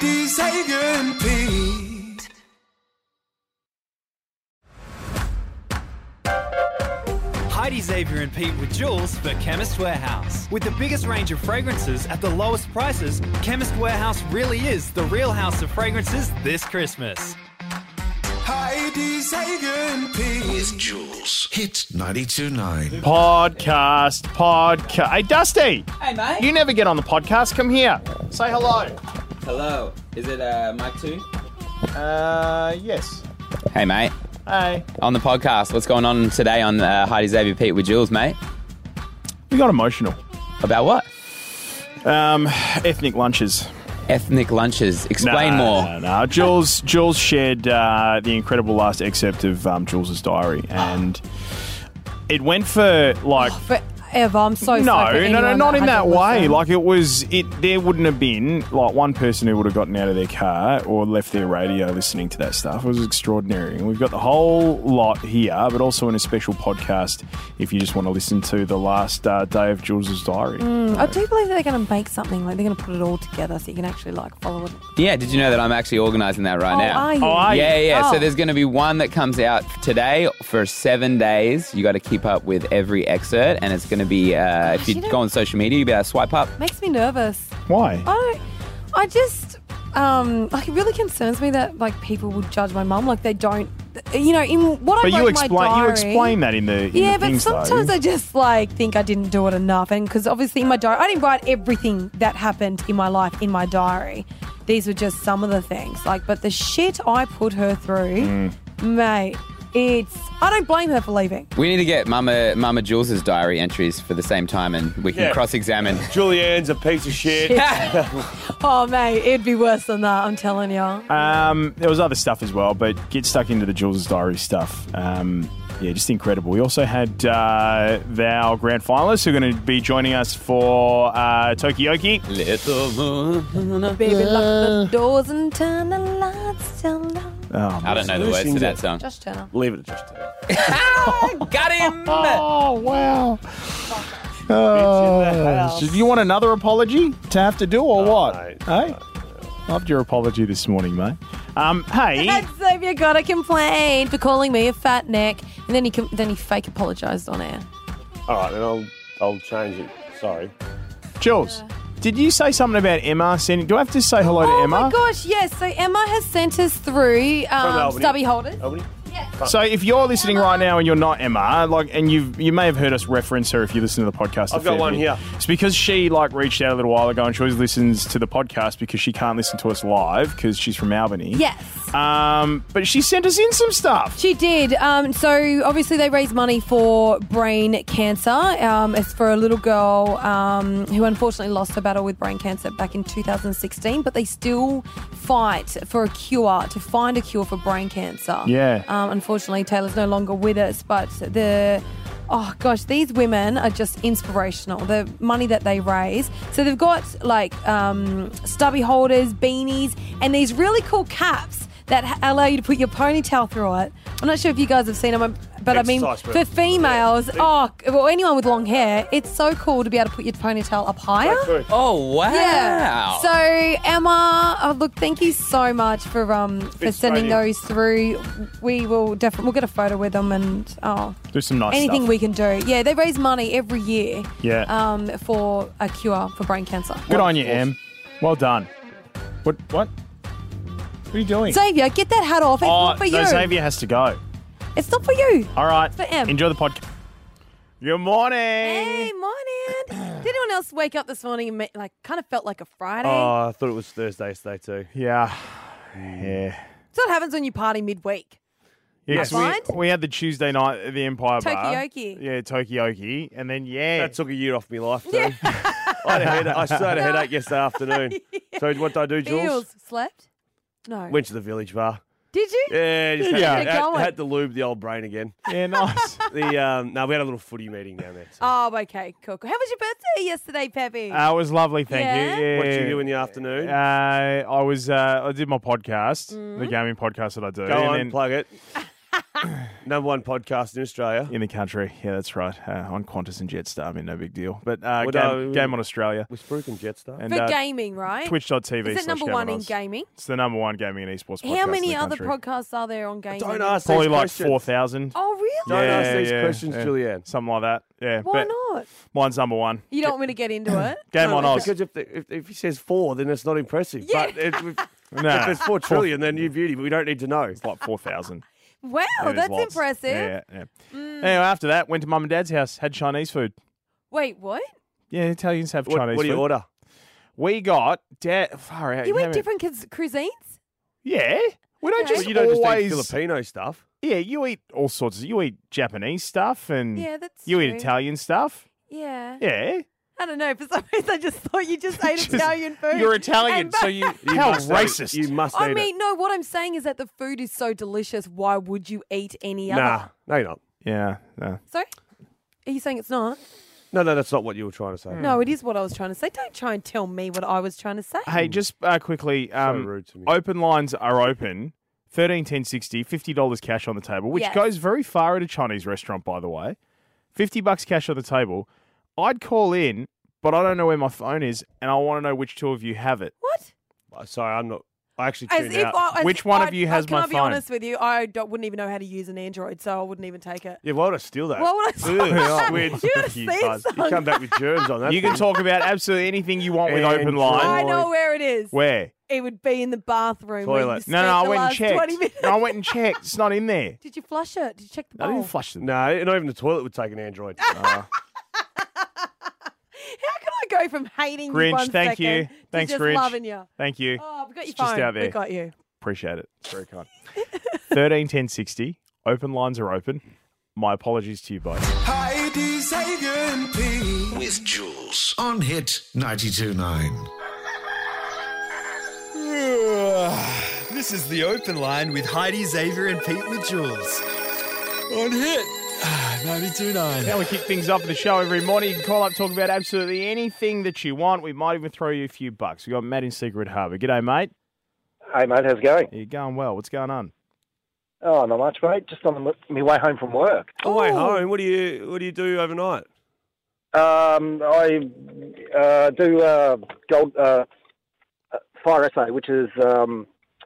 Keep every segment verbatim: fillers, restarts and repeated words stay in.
Heidi, Xavier and Pete. Heidi, Xavier and Pete with Jules for Chemist Warehouse. With the biggest range of fragrances at the lowest prices, Chemist Warehouse really is the real house of fragrances this Christmas. Heidi, Xavier and Pete. With Jules. Hit ninety-two point nine. Podcast, podcast. Hey, Dusty. Hey, mate. You never get on the podcast. Come here. Say hello. Hello. Is it uh, mic two? Uh, yes. Hey, mate. Hey. On the podcast, what's going on today on uh, Heidi, Xavier, Pete with Jules, mate? We got emotional. About what? Um, ethnic lunches. Ethnic lunches. Explain no, more. No, no. Jules, Jules shared uh, the incredible last excerpt of um, Jules's diary, and it went for like. Forever. I'm so no, sorry. no, no, not in that way. listen. Like it was, it. There wouldn't have been like one person who would have gotten out of their car or left their radio listening to that stuff. It was extraordinary, and we've got the whole lot here, but also in a special podcast if you just want to listen to the last uh, day of Jules's diary. Mm, I do believe they're going to make something like they're going to put it all together so you can actually like follow it. Yeah, did you know that I'm actually organising that right oh, now? Are you? Oh, are you? Yeah, yeah. Oh. So there's going to be one that comes out today for seven days. You got to keep up with every excerpt, and it's going to be uh, if you, you know- go on social media, you better swipe up. Makes me nervous. Why? I don't. I just um like it really concerns me that like people would judge my mum like they don't. You know, in what But I wrote you in my explain. diary. You explain that in the in Yeah, the but things, sometimes though. I just like think I didn't do it enough, and because obviously in my diary, I didn't write everything that happened in my life in my diary. These were just some of the things. Like, but the shit I put her through, Mm. mate, it's. I don't blame her for leaving. We need to get Mama Mama Jules's diary entries for the same time, and we can Yeah. cross-examine. Julianne's a piece of shit. Oh, mate, it'd be worse than that. I'm telling you. Um, there was other stuff as well, but get stuck into the Jules's diary stuff. Um, yeah, just incredible. We also had uh, our grand finalists who are going to be joining us for uh, Tokyoki. Little moon. Baby, lock the doors and turn the lights down low. Oh, I don't know the words to that song. Josh Turner. Leave it just to Got him! Oh, wow. Oh, do you want another apology to have to do or No, what? mate. Hey? Loved your apology this morning, mate. Um, hey. And Xavier got a complaint for calling me a fat neck, and then he com- then he fake apologised on air. All right, then I'll I'll change it. Sorry. Jules, did you say something about Emma sending? Do I have to say hello to Oh Emma? my gosh, yes. So Emma has sent us through um, Albany. stubby holders. Albany? So if you're listening right now and you're not Emma, like, and you you may have heard us reference her if you listen to the podcast. a I've got fair one bit. here. It's because she like reached out a little while ago and she always listens to the podcast because she can't listen to us live because she's from Albany. Yes. Um, but she sent us in some stuff. She did. Um, so obviously they raise money for brain cancer. Um, it's for a little girl um, who unfortunately lost her battle with brain cancer back in two thousand sixteen, but they still fight for a cure, to find a cure for brain cancer. Yeah. Um, unfortunately, Taylor's no longer with us, but the... Oh, gosh, these women are just inspirational. The money that they raise. So they've got, like, um, stubby holders, beanies, and these really cool caps that ha- allow you to put your ponytail through it. I'm not sure if you guys have seen them, but I mean, Exercise for for- females, oh, well, anyone with long hair, it's so cool to be able to put your ponytail up higher. True. Oh, wow. Yeah. So Emma, oh, look, thank you so much for um for Bit sending straight in. those through. We will definitely we'll get a photo with them and oh Do some nice anything stuff. we can do. Yeah, they raise money every year. Yeah. Um, for a cure for brain cancer. Good on you, Em. Well done. What? What? What are you doing? Xavier, get that hat off. It's oh, not for no, you. Xavier has to go. It's not for you. All right. For Em. Enjoy the podcast. Good morning. Hey, morning. Did anyone else wake up this morning and ma- like kind of felt like a Friday? Oh, I thought it was Thursday yesterday too. Yeah. Yeah. That's what happens when you party midweek. Yeah, I 'cause we, find. we had the Tuesday night at the Empire Bar. Tokyoki. Yeah, Tokyoki. And then, yeah. That took a year off my life too. I had a headache. I still had a headache yesterday afternoon. So what did I do, Jules? Feels slept? No. Went to the village bar. Did you? Yeah, just Yeah. had, Get had, going. had to lube the old brain again. yeah, nice. The um, no, we had a little footy meeting down there. So. Oh, okay, cool, cool. How was your birthday yesterday, Peppy? Uh, it was lovely, thank Yeah? you. Yeah. What did you do in the afternoon? Uh, I was, uh, I did my podcast, the gaming podcast that I do. Go and on, then, plug it. Number one podcast in Australia. In the country. Yeah, that's right. Uh, on Qantas and Jetstar. I mean, no big deal. But uh, Well, game, no, game on Australia. With Spruik and Jetstar. And, For uh, gaming, right? Twitch dot T V Is it slash number Game one on in Oz. gaming? It's the number one gaming and esports podcast How in many the other country. podcasts are there on gaming? Don't ask Probably these like questions. four thousand. Oh, really? Don't yeah, ask these yeah, questions, yeah. Julianne. Something like that. Yeah. Why but not? Mine's number one. You don't want me to get into it? Game No, on Oz. Because if, the, if, if he says four, then it's not impressive. Yeah. But if, if, Nah. if it's four trillion, then you beauty, but we don't need to know. It's like four thousand. Wow, Yeah, there's that's lots. impressive. Yeah, yeah. Anyway, after that, went to mum and dad's house, had Chinese food. Wait, what? Yeah, Italians have What, Chinese what do you food. order? We got dad. Far out. You know eat what- different kids' cuisines? Yeah, we don't Okay. just Well, you don't always. just eat Filipino stuff. Yeah, you eat all sorts of. You eat Japanese stuff and Yeah, that's you eat true. Italian stuff. Yeah. Yeah, I don't know. For some reason, I just thought you just ate Just- Italian food. you're Italian, And- so you. You how must eat- racist! You must I eat mean, no, what I'm saying is that the food is so delicious. Why would you eat any it. other? Nah, no, you're not. yeah, no. Sorry? Are you saying it's not? No, no, that's not what you were trying to say. No, it is what I was trying to say. Don't try and tell me what I was trying to say. Hey, just uh, quickly, um, rude to me. open lines are open. Thirteen ten sixty, fifty dollars cash on the table, which Yes. goes very far at a Chinese restaurant, by the way. Fifty bucks cash on the table. I'd call in, but I don't know where my phone is, and I want to know which two of you have it. What? Uh, Sorry, I'm not. I actually As tuned if out. I, as Which if one of I'd- you has uh, can my I be phone? honest with you? I don't, wouldn't even know how to use an Android, so I wouldn't even take it. Yeah, why would I steal that? What would I say? Ugh, squid. You gotta You see guys- something. You come back with germs on that. You can thing. talk about absolutely anything you want with And open draw. line. I know where it is. Where? It would be in the bathroom. where Toilet. you No, no, spent I the went and last checked. twenty minutes. No, I went and checked. It's not in there. Did you flush it? Did you check the I bowl? didn't flush them. No, not even the toilet would take an Android. Uh, How can I go from hating you Grinch, one thank second you. to Thanks, just Grinch. loving you? Thank you. Oh, we got your It's just phone. out there. We got you. Appreciate it. Very kind. Thirteen ten sixty. Open lines are open. My apologies to you both. Heidi, Xavier, and Pete. With Jules on Hit ninety-two point nine. This is the open line with Heidi, Xavier, and Pete with Jules. On Hit ninety-two point nine. Now we kick things off in the show every morning. You can call up, talk about absolutely anything that you want. We might even throw you a few bucks. We've got Matt in Secret Harbour. G'day, mate. Hey, mate, how's it going? You're going well. What's going on? Oh, not much, mate. Just on the, my way home from work. On the way home, what do you what do you do overnight? Um, I uh, do uh, gold uh, uh, fire essay, which is um,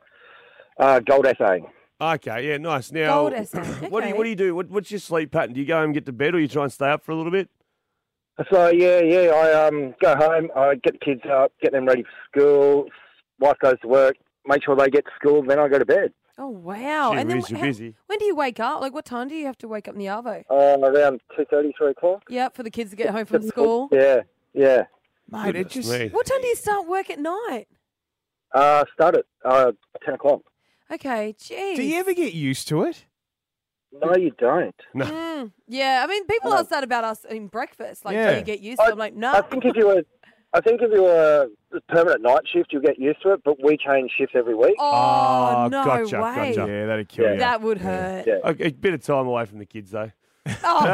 uh, gold essaying. Okay, yeah, nice. Now, Gold essay, what do you okay. what do you do? What, what's your sleep pattern? Do you go home and get to bed, or you try and stay up for a little bit? So yeah, yeah, I um, go home, I get the kids up, get them ready for school. Wife goes to work, make sure they get to school, then I go to bed. Oh, wow. Gee and then whiz, you're how- busy. when do you wake up? Like, what time do you have to wake up in the Arvo? Uh, around two thirty, three o'clock. Yeah, for the kids to get home from school. Yeah, yeah. Mate, it Goodness just. me. What time do you start work at night? Uh, start at uh, ten o'clock. Okay, geez. Do you ever get used to it? No, you don't. No. Mm, yeah, I mean, people ask that about us in breakfast. Like, Yeah. do you get used to it? I'm like, no. I think if you were, I think if you were a permanent night shift, you'll get used to it. But we change shifts every week. Oh, no gotcha, way. gotcha. Yeah, that'd kill Yeah. you. That would hurt. Yeah, Okay, a bit of time away from the kids, though. Oh,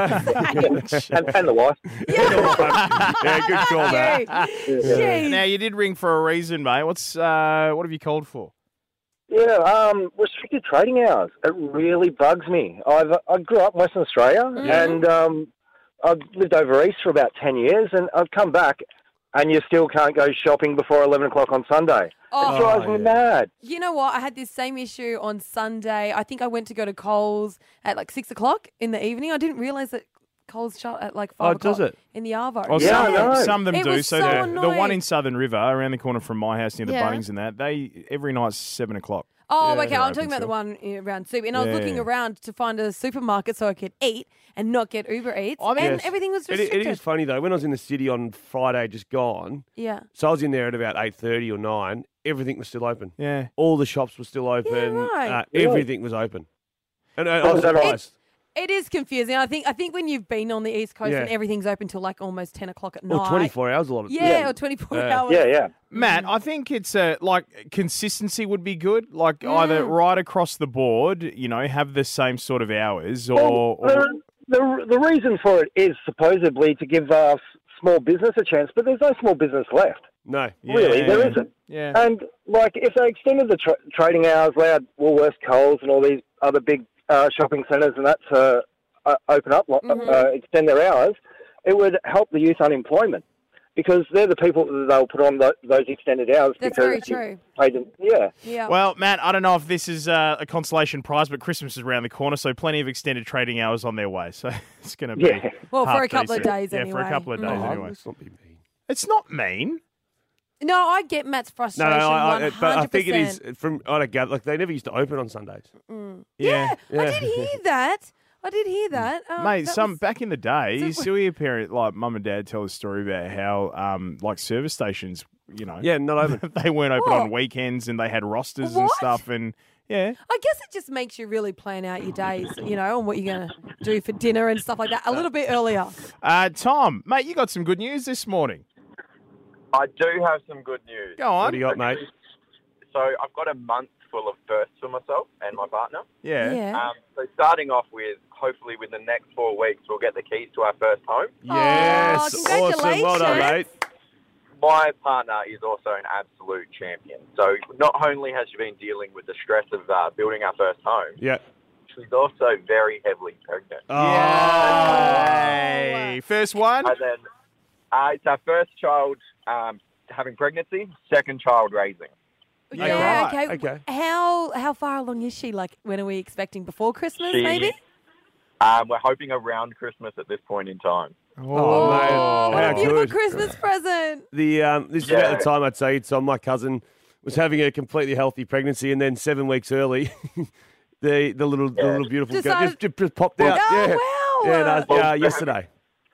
and, and the wife. Yeah, good call, Matt. Jeez. Now you did ring for a reason, mate. What's uh, what have you called for? Yeah, um, restricted trading hours. It really bugs me. I've I grew up in Western Australia, and um, I've lived over east for about ten years, and I've come back, and you still can't go shopping before eleven o'clock on Sunday. Oh. It drives me mad. You know what? I had this same issue on Sunday. I think I went to go to Coles at like six o'clock in the evening. I didn't realise that Coles shut at like five Oh, does o'clock it? in the Arvo. Well, Yeah, some, I know. some of them It do. was So, so the, the annoying. one in Southern River, around the corner from my house near the Yeah. Bunnings and that, they every night's seven o'clock. Oh, Yeah, okay. they're I'm open talking about the still. one uh, around Super. And I was Yeah, looking yeah. around to find a supermarket so I could eat and not get Uber Eats. I mean- and Yes. everything was It, restricted. it is funny, though. When I was in the city on Friday, just gone, Yeah. so I was in there at about eight thirty or nine, everything was still open. Yeah. All the shops were still open. right. Uh, Really? everything was open. And I, I Well, was that- surprised. It is confusing. I think I think when you've been on the East Coast Yeah. and everything's open till like almost ten o'clock at night. Or twenty-four hours a lot of Yeah, Yeah. or twenty-four Yeah. hours. Yeah, yeah. Matt, I think it's uh, like consistency would be good. Like either right across the board, you know, have the same sort of hours, or, Well, or the, the the reason for it is supposedly to give uh, small business a chance, but there's no small business left. No. Really, Yeah. there isn't. yeah, And like, if they extended the tra- trading hours, allowed Woolworths, Coles, and all these other big uh, shopping centres and that to uh, open up, Mm-hmm. uh, extend their hours, it would help the youth unemployment because they're the people that they'll put on the, those extended hours. That's because very you true. paid them, yeah. Yeah. Well, Matt, I don't know if this is uh, a consolation prize, but Christmas is around the corner, so plenty of extended trading hours on their way. So it's going to be Yeah. Well, for half a couple of decent. days yeah, anyway. for a couple of days Oh, anyway. let's not be mean. It's not mean. No, I get Matt's No, frustration. no, I, I, one but I hundred think it percent. is from I don't gather. Like they never used to open on Sundays. Yeah, I Yeah. did hear that. I did hear that. Um, Mate, that some was- back in the day, you so- still hear parent like mum and dad tell a story about how um like service stations, you know, Yeah, not open. they weren't open What? on weekends and they had rosters and What? stuff, and yeah, I guess it just makes you really plan out your days, you know, and what you're going to do for dinner and stuff like that a little bit earlier. uh, Tom, mate, you got some good news this morning. I do have some good news. Go on. What do you got, mate? So I've got a month full of firsts for myself and my partner. Yeah. Yeah. Um, so starting off with, hopefully within the next four weeks, we'll get the keys to our first home. Yes, awesome. Well done, mate. My partner is also an absolute champion. So not only has she been dealing with the stress of uh, building our first home, Yeah. she's also very heavily pregnant. Yay. First one. And then uh, it's our first child um, having pregnancy, second child raising. Yeah, right, okay. okay. How how far along is she? Like, when are we expecting? Before Christmas, She- maybe? Um, we're hoping around Christmas at this point in time. Oh, mate. Oh, what How a beautiful good. Christmas present. The um, this is Yeah. about the time I'd say Tom, my cousin, was having a completely healthy pregnancy, and then seven weeks early, the the little the Yeah. little beautiful girl Decided- just, just popped out. Oh, yeah, wow. yeah, no, Well, yeah, yesterday.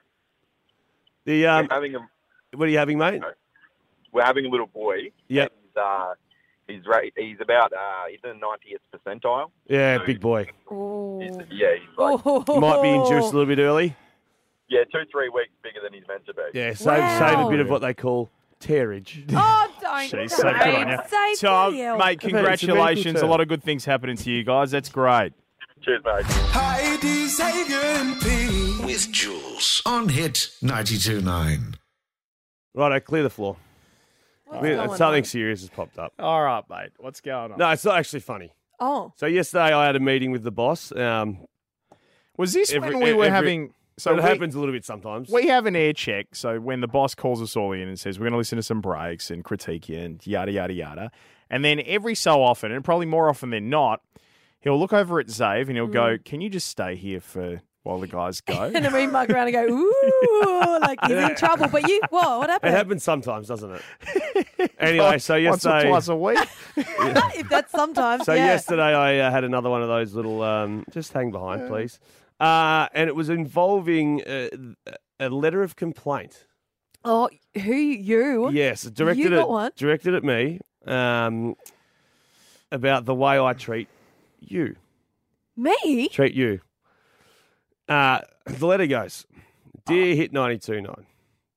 The um, we're having a what are you having, mate? we're having a little boy. Yep. He's, uh, he's ra- he's about uh, he's in the ninetieth percentile. Yeah, big boy. Oh. He's, yeah, he's like Oh. Might be induced a little bit early. yeah, two three weeks bigger than he's meant to be. Yeah, save save a Wow. bit of what they call tearage. Oh, don't. Jeez, don't. so good on you. Say Tom, bloody hell. mate, It's a very congratulations. good A lot of good things happening to you guys. That's great. Cheers, mate. Heidi, Xavier, and Pete. With Jules on Hit ninety-two point nine. Righto, clear the floor. What's We- going something on? serious has popped up. All right, mate. What's going on? No, it's not actually funny. Oh. So yesterday I had a meeting with the boss. Um, Was this Every- when we were every- having? So so it we, happens a little bit sometimes. we have an air check. So when the boss calls us all in and says we're going to listen to some breaks and critique you and yada yada yada, and then every so often, and probably more often than not, he'll look over at Zave and he'll go, "Can you just stay here for while the guys go?" And then we mug around and go, ooh, like he's in trouble. But you, what? What It happened? happens sometimes, doesn't it? Anyway, so Once or yesterday, twice a week. If that's sometimes, so yeah. yesterday I uh, had another one of those little. Um, just hang behind, please. Uh, and it was involving uh, a letter of complaint. Oh, who you? Yes, directed You got at one? directed at me um, about the way I treat you. Me? Treat you. Uh, the letter goes, Dear Hit ninety-two point nine,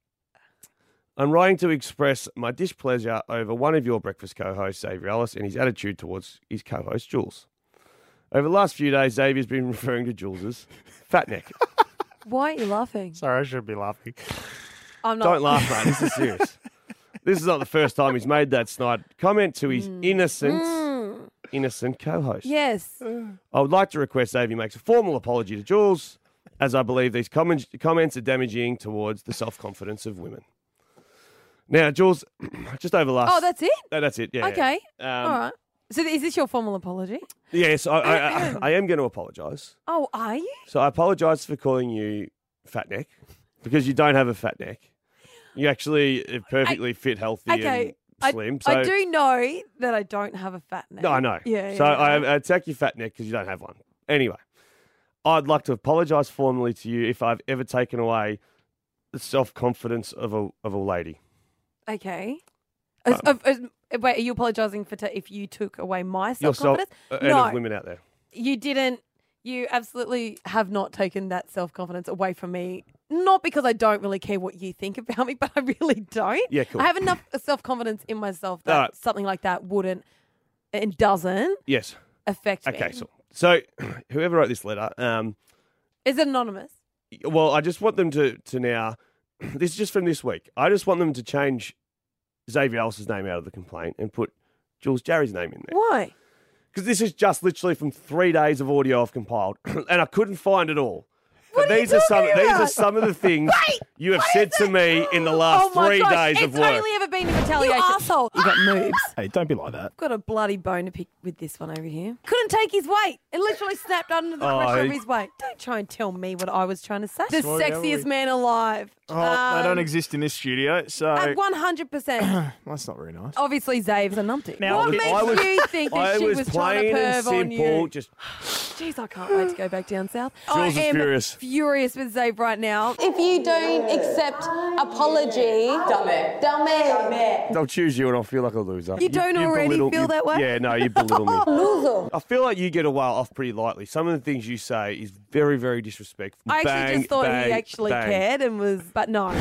I'm writing to express my displeasure over one of your breakfast co-hosts, Xavier Ellis, and his attitude towards his co-host, Jules. Over the last few days, Xavier's been referring to Jules as fat neck. Why are you laughing? Sorry, I should be laughing. I'm not. Don't laugh, mate. This is serious. This is not the first time he's made that snide comment to his innocent, innocent co-host. Yes. I would like to request Xavier makes a formal apology to Jules, as I believe these comments, comments are damaging towards the self-confidence of women. Now, Jules, just over the last... Oh, that's it? No, that's it, yeah. Okay. yeah. Um, All right. So is this your formal apology? Yes, I, I, I, I am going to apologise. Oh, are you? So I apologise for calling you fat neck, because you don't have a fat neck. You actually are perfectly fit, healthy Okay. and slim. I, so I do know that I don't have a fat neck. No, I know. Yeah. So yeah, I, yeah. I attack your fat neck because you don't have one. Anyway, I'd like to apologise formally to you if I've ever taken away the self-confidence of a of a lady. Okay. Um, As- of- as- wait, are you apologising for ta if you took away my Yourself self-confidence? uh, and no, of women out there. you didn't. You absolutely have not taken that self-confidence away from me. Not because I don't really care what you think about me, but I really don't. Yeah, cool. I have enough self-confidence in myself that Alright. something like that wouldn't and doesn't Yes. affect me. Okay. So, so whoever wrote this letter, um, Is it anonymous? well, I just want them to to now. This is just from this week. I just want them to change Xavier Ellis's name out of the complaint and put Jules Jarry's name in there. Why? because this is just literally from three days of audio I've compiled, and I couldn't find it all. What But are these you are some. talking These are about? some of the things Wait, you have what said is to it? me in the last oh my three gosh, days it's of work. only ever been in retaliation. You asshole. You got moves. Hey, don't be like that. Got a bloody bone to pick with this one over here. Couldn't take his weight. It literally snapped under the Oh, pressure of he- his weight. Don't try and tell me what I was trying to say. The Sorry, sexiest Emily. man alive. Oh, they don't Um, exist in this studio, so At one hundred percent. that's not very nice. Obviously, Zave's a numpty. Now, what I was- makes I was- you think that I she was, was, trying plain to and perv on simple. you? Just Jeez, I can't wait to go back down south. I Jules is am furious. furious with Zave right now. If you don't accept apology, dumb it. Dumb it. I'll choose you, and I'll feel like a loser. You don't already belittle- feel you- that way? Yeah, no, you belittle me. Loser. I feel like you get away off pretty lightly. Some of the things you say is very, very disrespectful. I actually Bang, just thought bang, he actually bang. cared and was, but no.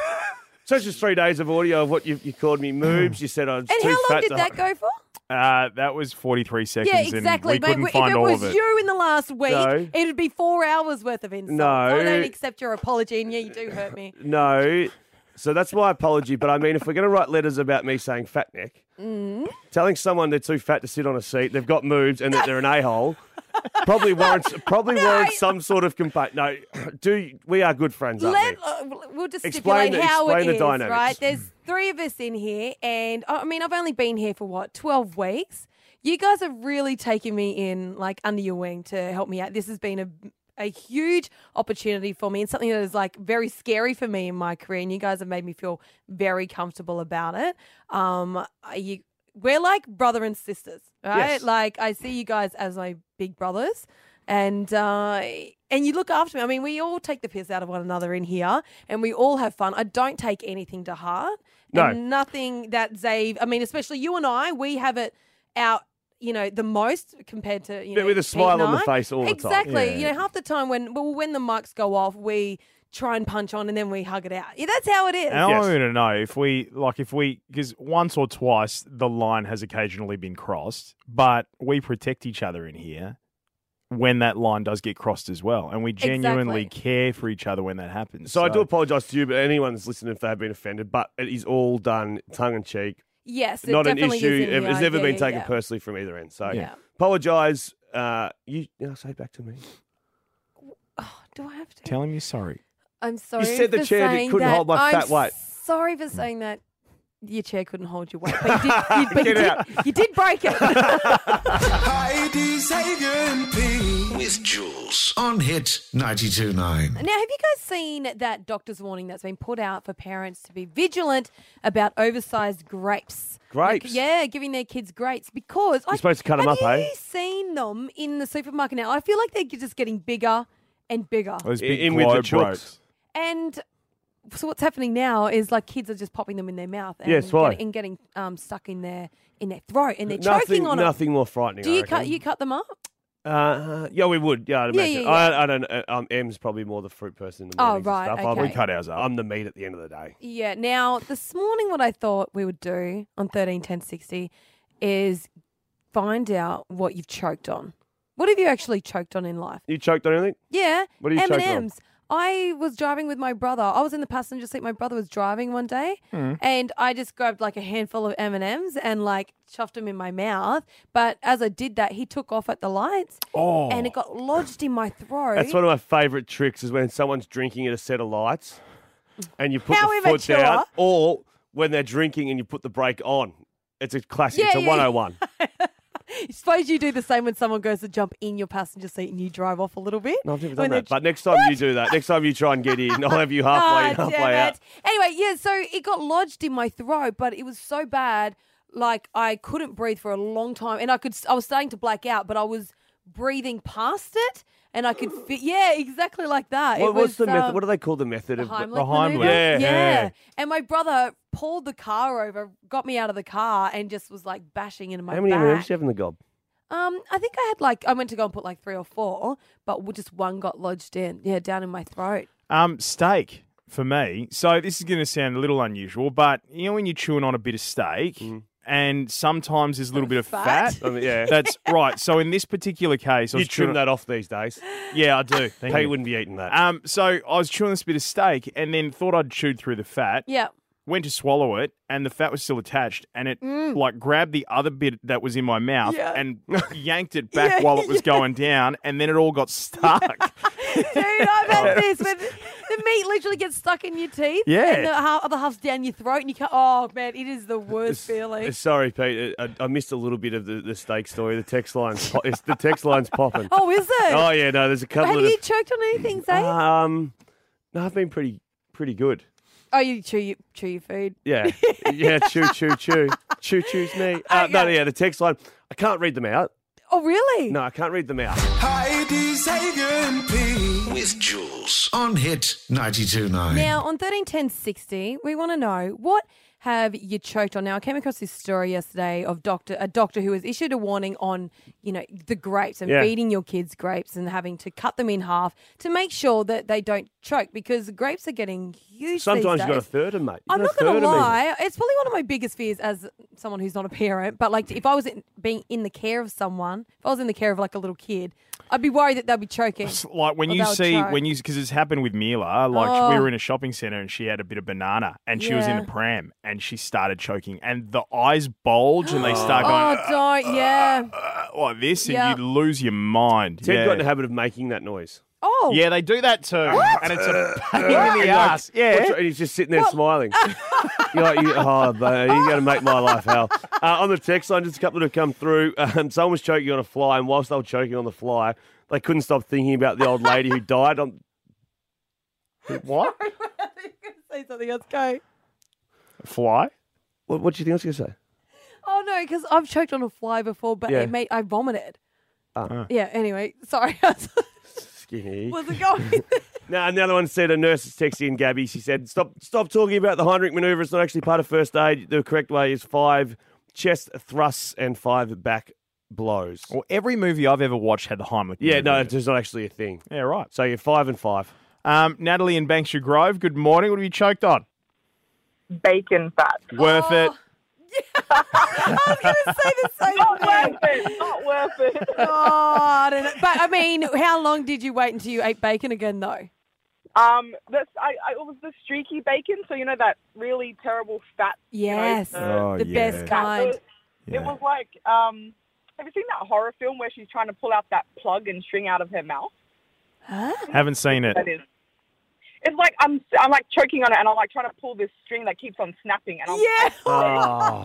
So it's just three days of audio of what you, you called me moobs. You said I was And too how long fat did to that go for? Uh, that was forty-three seconds, Yeah, exactly. and we Mate, couldn't if find it all was of it. you in the last week, No. it'd be four hours worth of insults. No. I don't accept your apology, and yeah, you do hurt me. No. So that's my apology. But I mean, if we're going to write letters about me saying fat neck, Mm. telling someone they're too fat to sit on a seat, they've got moves, and that they're an a-hole, probably warrants probably No. warrants some sort of complaint. No, do we are good friends, aren't Let, we? uh, we'll just Explain stipulate the- how explain it the is, dynamics. right? There's three of us in here, and I mean, I've only been here for what, twelve weeks? You guys have really taken me in, like, under your wing to help me out. This has been a a huge opportunity for me and something that is like very scary for me in my career, and you guys have made me feel very comfortable about it. Um, you, we're like brother and sisters, right? Yes. Like, I see you guys as my big brothers, and uh, and you look after me. I mean, we all take the piss out of one another in here, and we all have fun. I don't take anything to heart. No. And nothing that Zave, I mean, especially you and I, we have it out, you know, the most compared to, you Yeah, know, with a Pete smile and on the I. face all the time. Exactly. Yeah. You know, half the time when, well, when the mics go off, we try and punch on and then we hug it out. Yeah, that's how it is. And I Yes. want you to know if we, like, if we, because once or twice the line has occasionally been crossed, but we protect each other in here when that line does get crossed as well. And we genuinely Exactly. care for each other when that happens. So I do apologise to you, but anyone that's listening if they have been offended, but it is all done tongue in cheek. Yes, it Not an definitely issue. is in It's here. never Yeah, been yeah, taken yeah. personally from either end. So Yeah. apologise. Uh, you, you know, say back to me. Oh, do I have to? Tell him you're sorry. I'm sorry. said the for chair saying couldn't that. hold my I'm fat weight. Sorry for saying that. Your chair couldn't hold your weight, but you did, you, but you Get out. did, you did break it. Heidi, Xavier, and Pete. With Jules on Hit ninety-two point nine. Now, have you guys seen that doctor's warning that's been put out for parents to be vigilant about oversized grapes? Grapes? Like, yeah, giving their kids grapes because You're supposed to cut 'em have up, eh? you seen them in the supermarket now? I feel like they're just getting bigger and bigger. Those In- big in with the globe chooks. ropes. And so what's happening now is like kids are just popping them in their mouth and Yeah, swallow. getting, and getting um, stuck in their in their throat and they're Nothing, choking on nothing more frightening. it. Do I you cut reckon. you cut them up? Uh, yeah, we would. Yeah, I'd Yeah, imagine. yeah, I, I don't. uh, Um, M's probably more the fruit person in the Oh, mornings and right, stuff. okay. I'm, We cut ours up. I'm the meat at the end of the day. Yeah. Now, this morning, what I thought we would do on thirteen ten sixty is find out what you've choked on. What have you actually choked on in life? You choked on anything? Yeah, What are you M and choking on? M's. I was driving with my brother. I was in the passenger seat. My brother was driving one day, Hmm. and I just grabbed like a handful of M and M's and like chuffed them in my mouth. But as I did that, he took off at the lights, Oh. and it got lodged in my throat. That's one of my favourite tricks is when someone's drinking at a set of lights and you put How the foot immature. down, or when they're drinking and you put the brake on. It's a classic. Yeah, it's a yeah. one oh one. Suppose you do the same when someone goes to jump in your passenger seat and you drive off a little bit. No, I've never When done that. they're- But next time you do that, next time you try and get in, I'll have you halfway, Ah, halfway damn out. it. Anyway, yeah, so it got lodged in my throat, but it was so bad, like I couldn't breathe for a long time, and I could, I was starting to black out, but I was breathing past it, and I could, fit, yeah, exactly like that. What, it what's was, the method? um, What do they call the method the of Heimlich, the Heimlich. maneuver? Yeah. yeah. And my brother pulled the car over, got me out of the car, and just was like bashing into my How many back. M and M's do you have in the gob? Um, I think I had like I went to go and put like three or four, but just one got lodged in, yeah, down in my throat. Um, steak for me. So this is going to sound a little unusual, but you know when you're chewing on a bit of steak, and sometimes there's a little bit of Fat? fat. I mean, yeah. That's right. So in this particular case, I You was trim chewing- that off these days. Yeah, I do. Thank Pete you. wouldn't be eating that. Um, so I was chewing this bit of steak, and then thought I'd chewed through the fat. Yeah. went to swallow it, and the fat was still attached, and it like grabbed the other bit that was in my mouth Yeah. and yanked it back Yeah, while it was yeah. going down, and then it all got stuck. Dude, I've had this when the meat literally gets stuck in your teeth. Yeah. And the half, other half's down your throat, and you can't. Oh man, it is the worst feeling. Uh, Sorry, Pete. I, I missed a little bit of the, the steak story. The text line's po- it's, the text line's popping. Oh, is it? Oh yeah, no. There's a couple Have of. you choked on anything, Zay? Um, no, I've been pretty pretty good. oh, you chew your chew your food. Yeah, yeah. Choo choo choo choo choo's me. Uh, No, Okay. yeah. The text line. I can't read them out. Oh, really? No, I can't read them out. Heidi, Xavier and Pete. With Jules on Hit ninety-two point nine. Now, on thirteen ten sixty, we want to know, what have you choked on? Now, I came across this story yesterday of doctor a doctor who has issued a warning on, you know, the grapes and Yeah. feeding your kids grapes and having to cut them in half to make sure that they don't choke, because grapes are getting huge Sometimes these you've got a days. third of mate. I'm You've not got a going third to of me. lie. It's probably one of my biggest fears as someone who's not a parent. But like, if I was in, being in the care of someone, if I was in the care of like a little kid, I'd be worried that they'd be choking. Like when Or you they'll see, choke. when you, because it's happened with Mila, like Oh. we were in a shopping centre and she had a bit of banana and she was in Yeah. the pram and she started choking and the eyes bulge and they start Oh, going don't, yeah. "Uh," like this and Yeah. you lose your mind. Ted yeah. got in the habit of making that noise. Oh. yeah, they do that too. And it's a pain in the And like, ass. Yeah. what's- And he's just sitting there smiling. You're like, you, oh, babe, you're going to make my life hell. Uh, on the text line, just a couple that have come through. Um, someone was choking on a fly, and whilst they were choking on the fly, they couldn't stop thinking about the old lady who died on. What? Say something else. Go. Fly? What, what do you think I was going to say? Oh no, because I've choked on a fly before, but Yeah. it made I vomited. Ah. Yeah. Anyway, sorry. Skinny. Wasn't going. Now, another one said, a nurse is texting in, Gabby. She said, stop stop talking about the Heinrich manoeuvre. It's not actually part of first aid. The correct way is five chest thrusts and five back blows. Well, every movie I've ever watched had the Heimlich. Yeah, no, maneuver. it's not actually a thing. Yeah, right. So you're five and five. Um, Natalie in Banksia Grove, good morning. What have you choked on? Bacon fat. Worth it. I was going to say the same Not thing. worth it. Not worth it. Oh, I don't know. But I mean, how long did you wait until you ate bacon again, though? Um, that's I, I. It was the streaky bacon, so you know that really terrible fat. Yes, You know, Oh, the yeah. best fat. kind. It, it was like, um, have you seen that horror film where she's trying to pull out that plug and string out of her mouth? Huh? Haven't seen it. That is. It's like I'm, I'm like choking on it, and I'm like trying to pull this string that keeps on snapping, and I'm Yeah. Oh.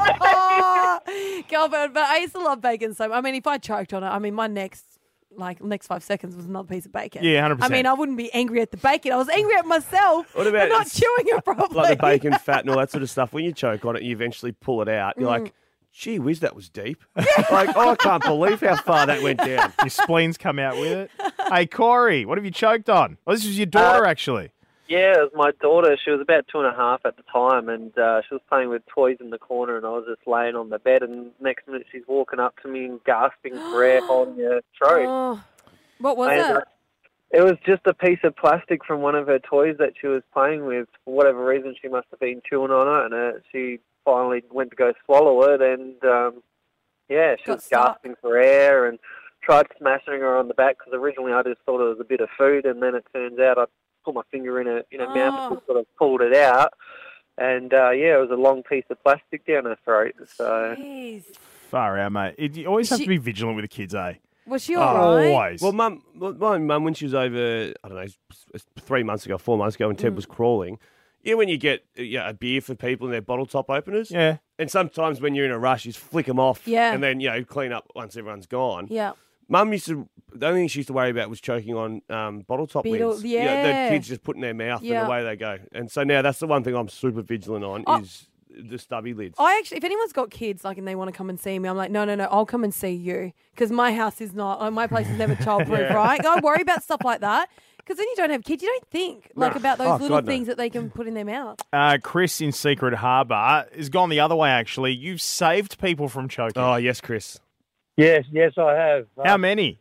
Oh, God, but, but I used to love bacon so much. I mean, if I choked on it, I mean, my next, like, next five seconds was another piece of bacon. Yeah, one hundred I percent. mean, I wouldn't be angry at the bacon. I was angry at myself What about for not it's chewing it properly. like the bacon fat and all that sort of stuff. When you choke on it, you eventually pull it out. You're Mm. like, gee whiz, that was deep. Like, oh, I can't believe how far that went down. Your spleens come out with it. Hey, Corey, what have you choked on? Well, this was your daughter, actually. Yeah, it was my daughter. She was about two and a half at the time, and uh, she was playing with toys in the corner, and I was just laying on the bed, and next minute she's walking up to me and gasping for air, holding her throat. Oh, what was And, it? uh, it was just a piece of plastic from one of her toys that she was playing with. For whatever reason, she must have been chewing on it, and uh, she finally went to go swallow it, and um, yeah, she Got was stuck. gasping for air, and tried smashing her on the back, because originally I just thought it was a bit of food, and then it turns out I put my finger in her in her mouth and Oh. sort of pulled it out, and uh, yeah, it was a long piece of plastic down her throat. So Jeez. Far out, mate. It, you always have She- to be vigilant with the kids, eh? Was she Oh, all right? Always. Well, mum, well, my mum, when she was over, I don't know, s- s- three months ago, four months ago, when Mm. Ted was crawling, yeah, when you get uh, yeah, a beer for people in their bottle top openers, yeah. and sometimes when you're in a rush, you just flick them off, Yeah. and then you know clean up once everyone's gone. Yeah. Mum used to. The only thing she used to worry about was choking on um, bottle top Beetle- lids. yeah. the kids just put in their mouth Yeah. and away they go. And so now that's the one thing I'm super vigilant on Oh. is the stubby lids. I actually, if anyone's got kids, like, and they want to come and see me, I'm like, no, no, no, I'll come and see you, because my house is not, like, my place is never childproof, right? I worry about stuff like that, because then you don't have kids, you don't think like Nah. about those Oh, little God, no. things that they can put in their mouth. Uh, Chris in Secret Harbour has gone the other way, actually. You've saved people from choking. Oh yes, Chris. Yes, yes, I have. How many?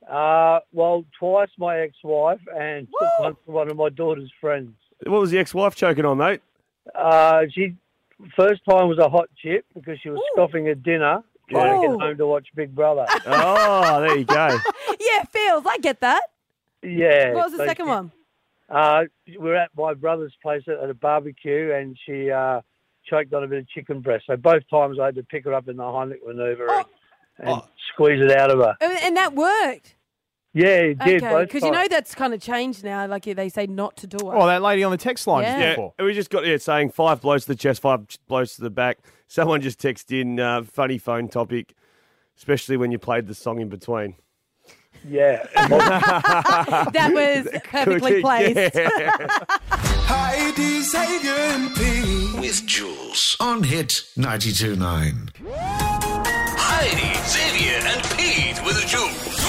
Uh, well, twice my ex-wife and Woo! once one of my daughter's friends. What was the ex-wife choking on, mate? Uh, she first time was a hot chip because she was Ooh. scoffing at dinner, trying to Ooh. get home to watch Big Brother. Oh, there you go. Yeah, feels. I get that. Yeah. What was the so second she- one? Uh, we were at my brother's place at, at a barbecue, and she uh, choked on a bit of chicken breast. So both times I had to pick her up in the Heimlich manoeuvre and, and Oh. squeeze it out of her. And and that worked. Yeah, it did. Okay, both because you know times. that's kind of changed now. Like they say not to do it. Oh, that lady on the text line Yeah. just Yeah, before. we just got here saying five blows to the chest, five blows to the back. Someone just texted in uh, funny phone topic, especially when you played the song in between. Yeah. That was perfectly placed. Yeah. Heidi, Xavier and Pete. With Jules on Hit ninety-two point nine. Heidi, Xavier, and Pete with the Jules.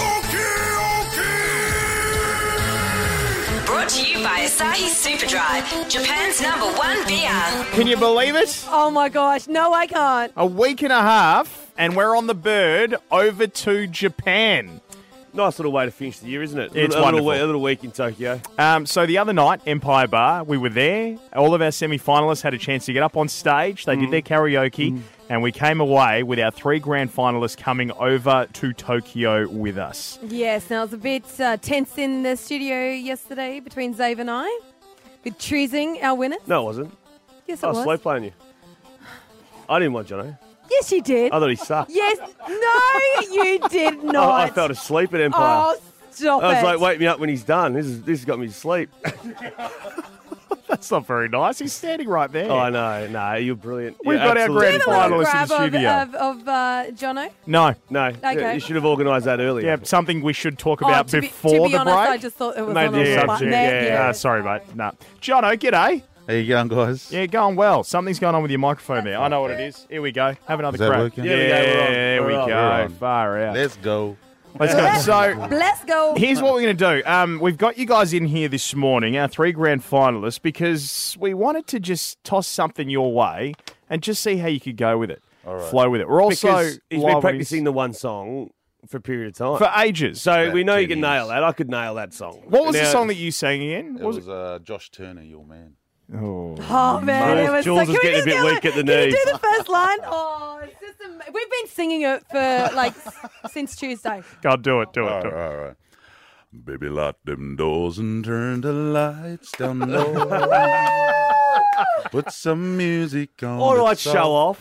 Brought to you by Asahi Superdry, Japan's number one beer. Can you believe it? Oh my gosh, no, I can't. A week and a half, and we're on the bird over to Japan. Nice little way to finish the year, isn't it? It's a, little, wonderful. week, a little week in Tokyo. Um, so the other night, Empire Bar, we were there. All of our semi-finalists had a chance to get up on stage. They did their karaoke, and we came away with our three grand finalists coming over to Tokyo with us. Yes, now it was a bit uh, tense in the studio yesterday between Zave and I, with choosing our winners. No, it wasn't. Yes, it I was was. slow playing you. I didn't want Jono. Yes, you did. I thought he sucked. Yes, no, you did not. I, I fell asleep at Empire. Oh, stop I was it. like, wake me up when he's done. This is this has got me to sleep. That's not very nice. He's standing right there. Oh, no, no, you're brilliant. We've You're got our absolutely grand Do you have a little finalists in grab the of, studio. of, of uh, Jono? No. No, Okay. you should have organised that earlier. Yeah, something we should talk Oh, about to be- before to be the honest, break. I just thought it was Made on the a subject, button yeah, there. yeah. Uh, sorry, mate. No. Jono, g'day. How you going, guys? Yeah, going well. Something's going on with your microphone there. I know what it is. Here we go. Have another Is that crack. working? Yeah, Yeah, we're on. there we We're on. go. We're on. Far out. Let's go. Let's go. So Let's go. here's what we're going to do. Um, we've got you guys in here this morning, our three grand finalists, because we wanted to just toss something your way and just see how you could go with it, All right. flow with it. We're also Because he's live been on practicing his- the one song for a period of time. for ages. so About we know you ten can nail years. that. I could nail that song. what was the Now- song that you sang again? It What was, uh, Josh Turner, your man. Oh. Oh, man. Jules- it was Jules so, is can we getting a just bit go weak like- at the Can you knees. do the first line? Oh, it's just am- we've been singing it for like s- since Tuesday. God, do it, do it, All do right, it. all right. Baby, lock them doors and turn the lights down low. Put some music on. All right, that's show off.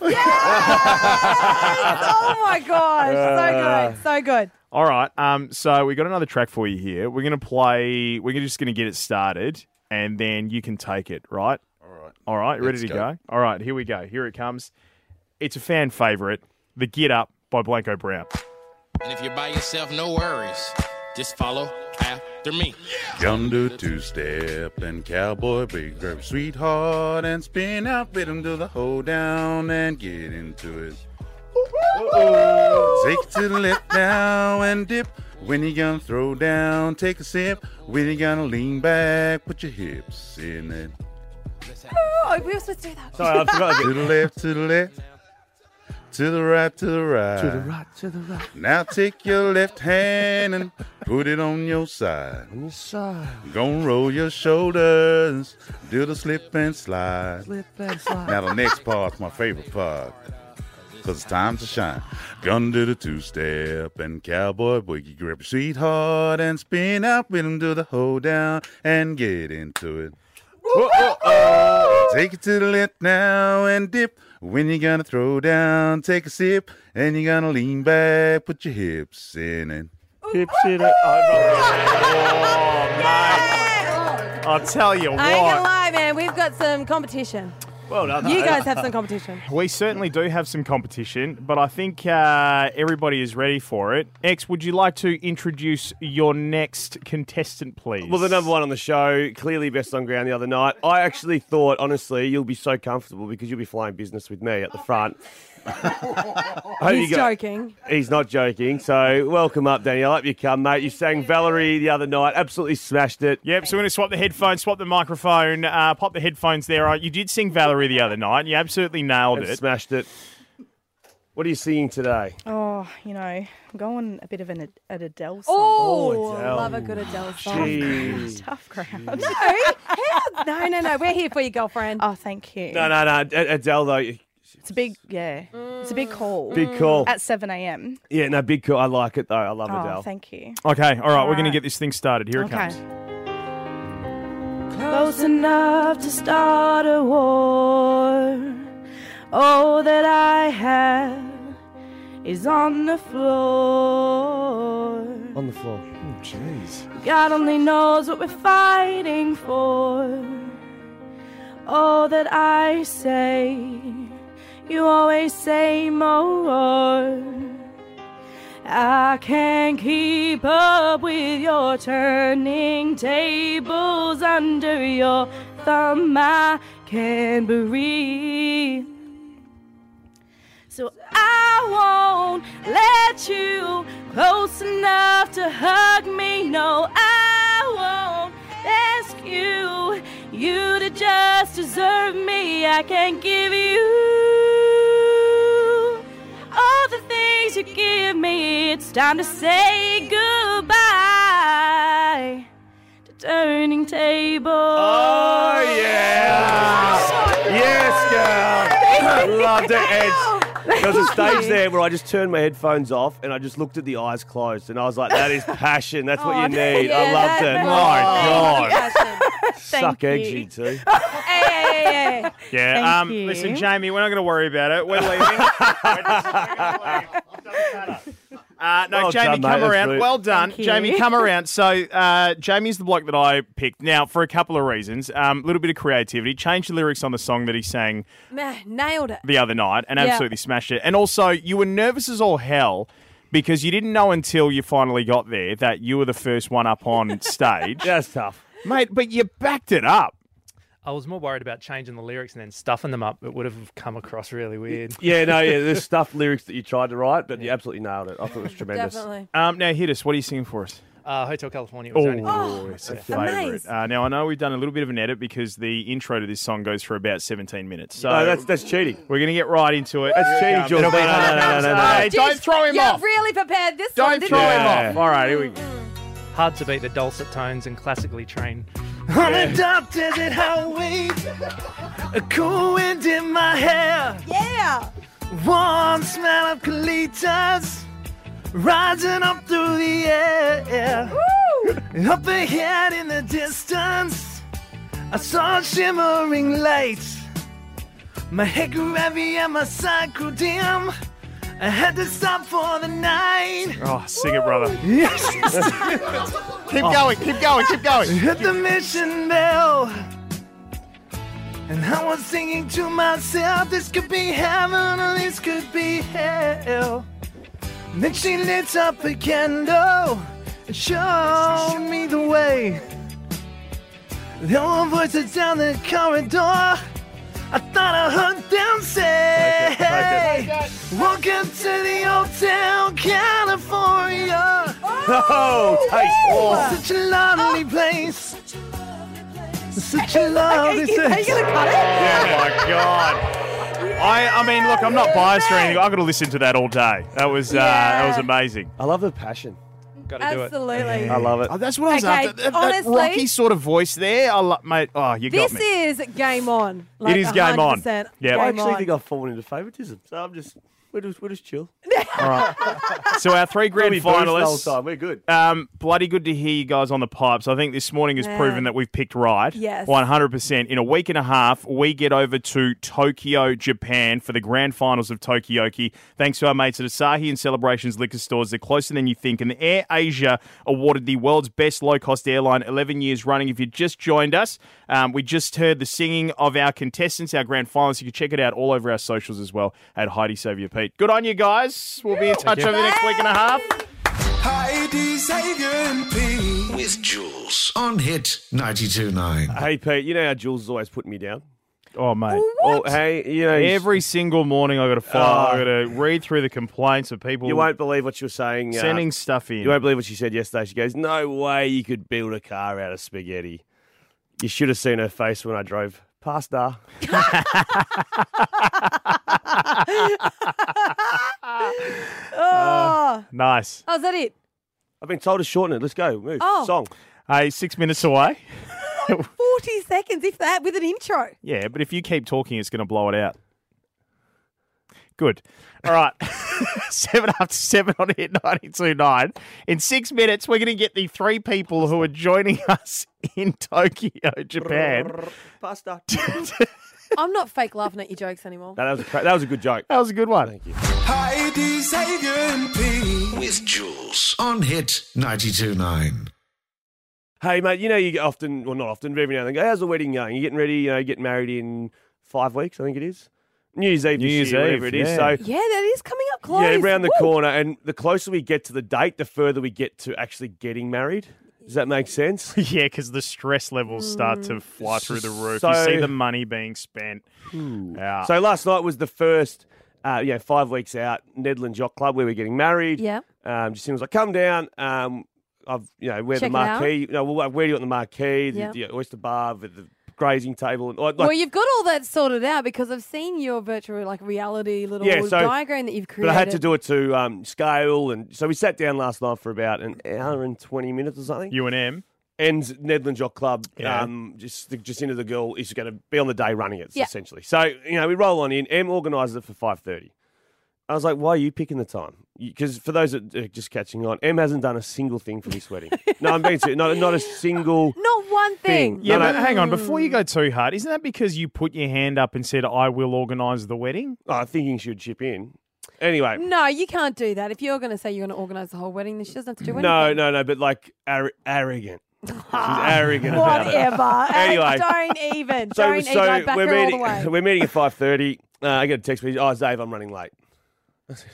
Oh my gosh, so good, so good. All right. Um. So we got another track for you here. We're gonna play. We're just gonna get it started, and then you can take it. Right. All right. All right. Ready Let's to go. go? All right. Here we go. Here it comes. It's a fan favorite. The Get Up by Blanco Brown. And if you're by yourself, no worries. Just follow after me. Gonna do two-step and cowboy big grab sweetheart and spin out with him, do the hold down and get into it. Take it to the left now and dip. When you gonna throw down, take a sip. When you gonna lean back, put your hips in it. Oh, we were supposed to do that. Sorry, I forgot To the left, to the left. To the right, to the right. To the right, to the right. Now take your left hand and put it on your side. On your side. Gonna roll your shoulders, do the slip and slide. Slip and slide. Now the next part's my favorite part, cause it's time to shine. Gonna do the two-step and cowboy boogie. Grab your sweetheart and spin out with him, do the hold down and get into it. Take it to the left now and dip. When you gonna throw down, take a sip, and you're gonna lean back, put your hips in it. Hips in it. Oh, mate. I'll tell you I ain't gonna what. lie, man. We've got some competition. Well done. You guys have some competition. We certainly do have some competition, but I think uh, everybody is ready for it. X, would you like to introduce your next contestant, please? Well, the number one on the show, clearly best on ground the other night. I actually thought, honestly, you'll be so comfortable because you'll be flying business with me at the front. Hope He's you got- joking. He's not joking. So welcome up, Daniel. Up you come, mate. You sang Valerie the other night. Absolutely smashed it. Yep, so we're going to swap the headphones, swap the microphone, uh, pop the headphones there. You did sing Valerie the other night, and you absolutely nailed And it. smashed it. What are you singing today? Oh, you know, I'm going a bit of an, an Adele song. Oh, Adele. love a good Adele song. Jeez. Tough crowd. No, how- no, no, no. We're here for you, girlfriend. Oh, thank you. No, no, no. A- Adele, though. It's a big, yeah. It's a big call. Big call. At seven a.m. Yeah, no, big call. I like it, though. I love Oh, Adele. thank you. Okay, all right, All we're going to right. get this thing started. Here it Okay. comes. close enough to start a war. All that I have is on the floor. On the floor. Oh, jeez. God only knows what we're fighting for. All that I say, you always say more. I can't keep up with your turning tables under your thumb. I can't breathe. So I won't let you close enough to hug me. No, I won't ask you, you to just deserve me. I can't give you all the things you give me. It's time to say goodbye to turning tables. Oh, yeah. Yes, girl. Loved it, Ed. There was a stage there where I just turned my headphones off and I just looked at the eyes closed and I was like, that is passion. That's what Oh, you need. yeah, I loved that it. was- My Thank you, God. Suck you. eggs, you two. Hey, hey, hey, hey. Yeah, Thank um, you. listen, Jamie, we're not going to worry about it. We're leaving. We're just, we're gonna leave. Uh, no, Well Jamie, done, mate. come That's around. brilliant. Well done. Thank you. Jamie, come around. So, uh, Jamie's the bloke that I picked. Now, for a couple of reasons. A um, little bit of creativity. Changed the lyrics on the song that he sang Man, nailed it. the other night and Yeah. absolutely smashed it. And also, you were nervous as all hell because you didn't know until you finally got there that you were the first one up on stage. That's tough. Mate, but you backed it up. I was more worried about changing the lyrics and then stuffing them up. It would have come across really weird. Yeah, no, yeah, there's stuff, lyrics that you tried to write, but you absolutely nailed it. I thought it was tremendous. Definitely. Um, now, hit us. What are you singing for us? Uh, Hotel California was only Oh, it's a favourite. amazing. Uh, now, I know we've done a little bit of an edit because the intro to this song goes for about seventeen minutes. So No, that's that's cheating. we're going to get right into it. That's cheating, Um, George. it'll be- No, no, no, no, no, no. Hey, don't throw him You're off. really prepared this Don't one, didn't throw you? him Yeah. off. All right, here we go. hard to beat the dulcet tones and classically trained. On a dark desert highway, a cool wind in my hair. Yeah. Warm smell of colitas rising up through the air. Woo! Up ahead in the distance, I saw shimmering lights. My head grew heavy and my sight grew dim. I had to stop for the night. Oh, sing it, brother. Yes. Keep going, keep going, keep going. Hit the mission bell. And I was singing to myself, this could be heaven or this could be hell. And then she lit up a candle and showed me the way. There were voices down the corridor. I thought I heard them say, Take it, take welcome to the Hotel California. Oh, taste. Oh. Such a lovely place. Such a lovely Are you place. gonna cut it? Oh, my God. I, I mean, look, I'm not biased or anything. I've got to listen to that all day. That was uh, Yeah. that was amazing. I love the passion. Got to do it. Absolutely. I love it. Oh, that's what I was Okay, after. That, that honestly- rocky sort of voice there. I lo- mate, oh, you got This me. is game on. Like It is game on. one hundred percent Yeah. game I actually on. think I've fallen into favouritism, so I'm just we're just we're just chill. All right. So our three grand We'll be boozed the whole finalists. time. We're good. Um, bloody good to hear you guys on the pipes. I think this morning has Man. proven that we've picked right. Yes. one hundred percent. In a week and a half, we get over to Tokyo, Japan for the grand finals of Tokyoki. Thanks to our mates at Asahi and Celebrations Liquor Stores. They're closer than you think. And Air Asia awarded the world's best low-cost airline eleven years running. If you just joined us, um, we just heard the singing of our contestants, our grand finalists. You can check it out all over our socials as well at Heidi Saviour Pete. Good on you guys. We'll be in touch over the next week and a half. Heidi, Xavier, and Pete. With Jules on Hit ninety-two point nine. Hey Pete, you know how Jules is always putting me down. Oh, mate. Oh, hey, you know he's- Every single morning I've got to file, Oh. I've got to read through the complaints of people You won't believe what she was saying. uh, sending stuff in. You won't believe what she said yesterday. She goes, "No way you could build a car out of spaghetti." You should have seen her face when I drove past her. Oh. Nice. Oh, is that it? I've been told to shorten it. Let's go. Move. Oh. Song. Hey, six minutes away. forty seconds, if that, with an intro. Yeah, but if you keep talking, it's going to blow it out. Good. All right. seven after seven on Hit ninety-two point nine. In six minutes, we're going to get the three people who are joining us in Tokyo, Japan. Pasta. I'm not fake laughing at your jokes anymore. No, that was a cra- that was a good joke. That was a good one. Thank you. Heidi, Xavier and Pete. With Jules on Hit ninety-two point nine. Hey, mate, you know you often, well, not often, but every now and then go, how's the wedding going? You're getting ready, you know, getting married in five weeks, I think it is. New Year's Eve New this Year's year, Eve, whatever it is. yeah. So, Yeah, that is coming up close. yeah, around the Woo. corner. And the closer we get to the date, the further we get to actually getting married. Does that make sense? Yeah, because the stress levels start to fly through the roof. So- you see the money being spent. Yeah. So last night was the first, uh, yeah, five weeks out, Nedlands Yacht Club, where we're getting married. Yeah. Um, just seems like, come down. Um, I've, you know, where Check the it out. marquee, you know, well, where do you want the marquee, the, Yeah. the oyster bar, the, the grazing table. And, like, Well, you've got all that sorted out because I've seen your virtual like reality little Yeah, so- diagram that you've but created. I had to do it to um, scale. And so we sat down last night for about an hour and twenty minutes or something. U and M. Ends Nedlands Yacht Club, Yeah. um, just just into the girl is going to be on the day running it, Yeah. essentially. So, you know, we roll on in. Em organises it for five thirty. I was like, why are you picking the time? Because for those that are just catching on, Em hasn't done a single thing for this wedding. No, I'm being serious. Not, not a single Not one thing. thing. Yeah, No, but no. hang on. Before you go too hard, isn't that because you put your hand up and said, I will organise the wedding? Oh, thinking she would chip in. Anyway. No, you can't do that. If you're going to say you're going to organise the whole wedding, then she doesn't have to do anything. No, no, no, but like ar- arrogant. She's arrogant about it. Whatever. Anyway. Don't even. So, Don't so even. I back we're her all meeting, the way. we're meeting at five thirty. Uh, I get a text message. Oh, Dave, I'm running late. I said,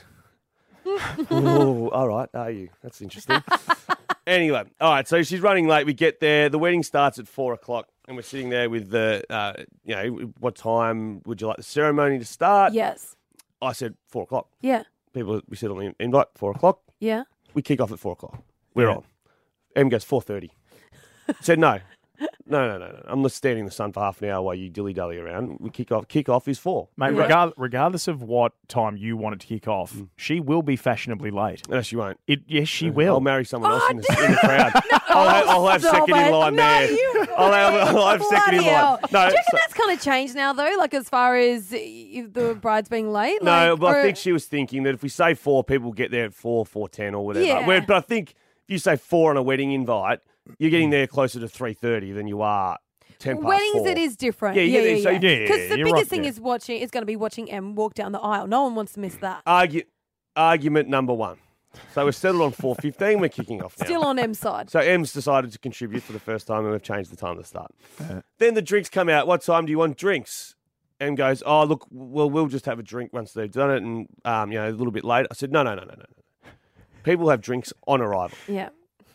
oh, all right. Are you? That's interesting. Anyway, all right. So she's running late. We get there. The wedding starts at four o'clock, and we're sitting there with the, uh, you know, what time would you like the ceremony to start? Yes. I said four o'clock. Yeah. People, we said on the invite four o'clock. Yeah. We kick off at four o'clock. We're Yeah. on. Em goes four thirty. Said no. No, no, no, no. I'm just standing in the sun for half an hour while you dilly-dally around. We kick off. Kick off is four. Mate, regard, regardless of what time you want it to kick off, she will be fashionably late. No, she won't. It, yes, she will. I'll marry someone else in, the, in the crowd. I'll, have, I'll have Stop second in it. line No, there. you I'll have, I'll have second in Bloody hell. line. No, Do you reckon so- that's kind of changed now, though? Like, as far as if the bride's being late? no, like, but I or- think she was thinking that if we say four, people get there at four, four ten, or whatever. Yeah. Where, but I think if you say four on a wedding invite, you're getting there closer to three thirty than you are ten past Weddings, four. it is different. Yeah, you yeah, get there, yeah, so yeah. you- Because yeah, the you're biggest right thing there. is watching is going to be watching Em walk down the aisle. No one wants to miss that. Argu- argument number one. So we're settled on four fifteen. We're kicking off now. Still on Em's side. So Em's decided to contribute for the first time, and we've changed the time to start. Then the drinks come out. What time do you want drinks? Em goes, oh, look, well, we'll just have a drink once they've done it, and um, you know, a little bit later. I said, no, no, no, no, no, no. People have drinks on arrival. Yeah.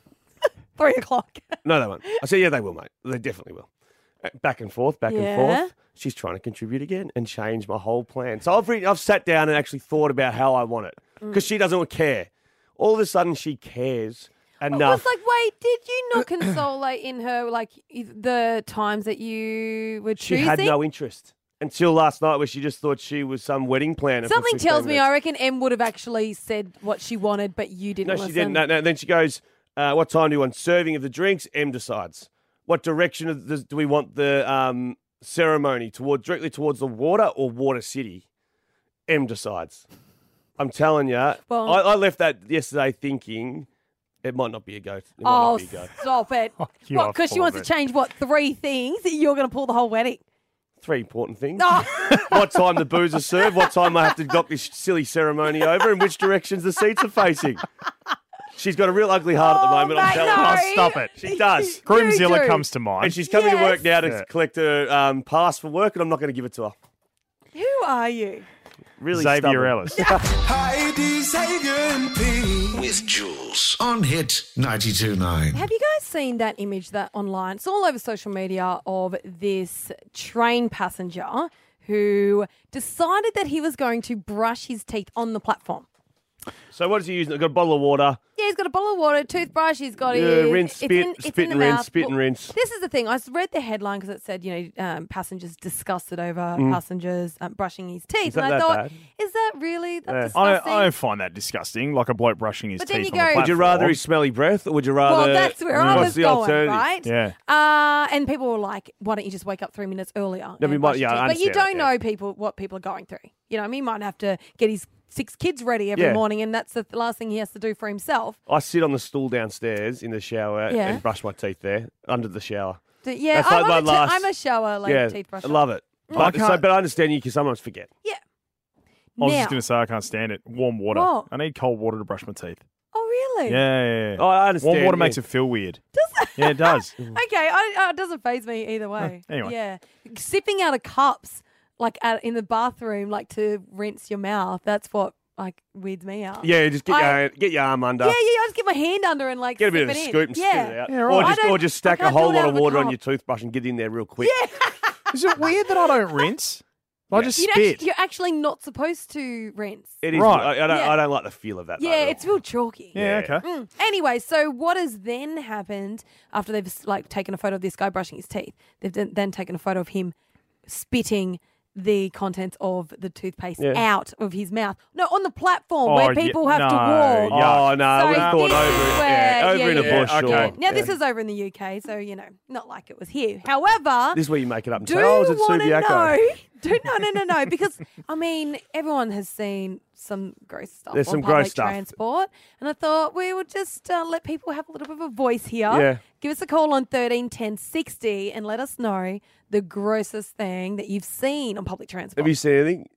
Three o'clock. No, they won't. I said, yeah, they will, mate. They definitely will. Uh, Back and forth, back Yeah. and forth. She's trying to contribute again and change my whole plan. So I've re- I've sat down and actually thought about how I want it because she doesn't care. All of a sudden, she cares I enough. was like, wait, did you not consolate in her like i- the times that you were She choosing? had no interest until last night, where she just thought she was some wedding planner. for Something fifteen tells me minutes. I reckon Em would have actually said what she wanted, but you didn't No, listen. she didn't. No, no. Then she goes, uh, "What time do you want serving of the drinks?" Em decides. What direction of the, do we want the um, ceremony toward? Directly towards the water or Water City? Em decides. I'm telling you, Well- I, I left that yesterday thinking it might not be a go. It might Oh, not be a go. stop it. you What, are because she full wants of to it. change, what, three things? You're going to pull the whole wedding. Three important things. Oh. What time the booze are served, what time I have to knock this silly ceremony over, and which directions the seats are facing. She's got a real ugly heart at the moment, I'm mate, telling no. you. Oh, stop it. She does. Groomzilla comes to mind. And she's coming to work Yes. now to Yeah. collect her um, pass for work, and I'm not going to give it to her. Who are you? Really Xavier stubborn. Ellis. Heidi, Xavier and Pete. With Jules on Hit ninety-two point nine. Have you guys seen that image that online? It's all over social media of this train passenger who decided that he was going to brush his teeth on the platform. So what is he using? Got a bottle of water. Yeah, he's got a bottle of water, toothbrush. He's got Yeah, his rinse, it's spit, in, it's spit in and the rinse, mouth. spit and Well, rinse. This is the thing. I read the headline because it said, you know, um, passengers disgusted over Mm. passengers um, brushing his teeth, Is that and I that thought, bad? is that really that I, disgusting? I don't find that disgusting, like a bloke brushing his But then teeth you on the go- Would you platform. rather his smelly breath, or would you rather... Well, that's where I What's was the going, alternative? right? Yeah. Uh, and people were like, "Why don't you just wake up three minutes earlier?" No, we and might- brush your yeah, I teeth?" But you understand don't that, yeah. know people what people are going through. You know, I mean, he might have to get his six kids ready every Yeah. morning, and that's the last thing he has to do for himself. I sit on the stool downstairs in the shower Yeah. and brush my teeth there under the shower. So, yeah, That's I'm, like my I'm, a, last- I'm a shower like yeah, teeth brusher. I love it. Mm. But, I can't- so, but I understand you can sometimes forget. Yeah. I was Now- just going to say I can't stand it. Warm water. What? I need cold water to brush my teeth. Oh, really? Yeah, yeah, yeah. Oh, I understand. Warm water yeah. makes it feel weird. Does it? Yeah, it does. Okay, I, uh, it doesn't faze me either way. Anyway. Yeah. Sipping out of cups, like at, in the bathroom, like to rinse your mouth, that's what like weirds me out. Yeah, just get I- your get your arm under. Yeah, yeah, I just get my hand under and like Get a bit of a sip it in. scoop and yeah. spit it out. Yeah, Or right. just I don't- or just I stack a can't whole do it out lot of of a water on cup. your toothbrush and get in there real quick. Is it weird that I don't rinse? I just You'd spit. Actually, you're actually not supposed to rinse. It is. Right. I, I don't. Yeah. I don't like the feel of that. Yeah, though. it's real chalky. yeah, okay. Mm. Anyway, so what has then happened after they've like taken a photo of this guy brushing his teeth? They've then, then taken a photo of him spitting the contents of the toothpaste Yeah. out of his mouth. No, on the platform Oh, where yeah, people have to no, walk. yeah. Oh no, I So would have thought this over is it. where- Yeah, over yeah, in a yeah, bush. okay. Sure. Now Yeah. this is over in the U K, so you know, not like it was here. However, This is where you make it up and do say, "Oh, you it's want to Subiaco." know? Do, no, no, no, no. Because I mean, everyone has seen some gross stuff There's on some public gross stuff. transport, and I thought we would just uh, let people have a little bit of a voice here. Yeah. Give us a call on thirteen ten sixty and let us know the grossest thing that you've seen on public transport. Have you seen anything?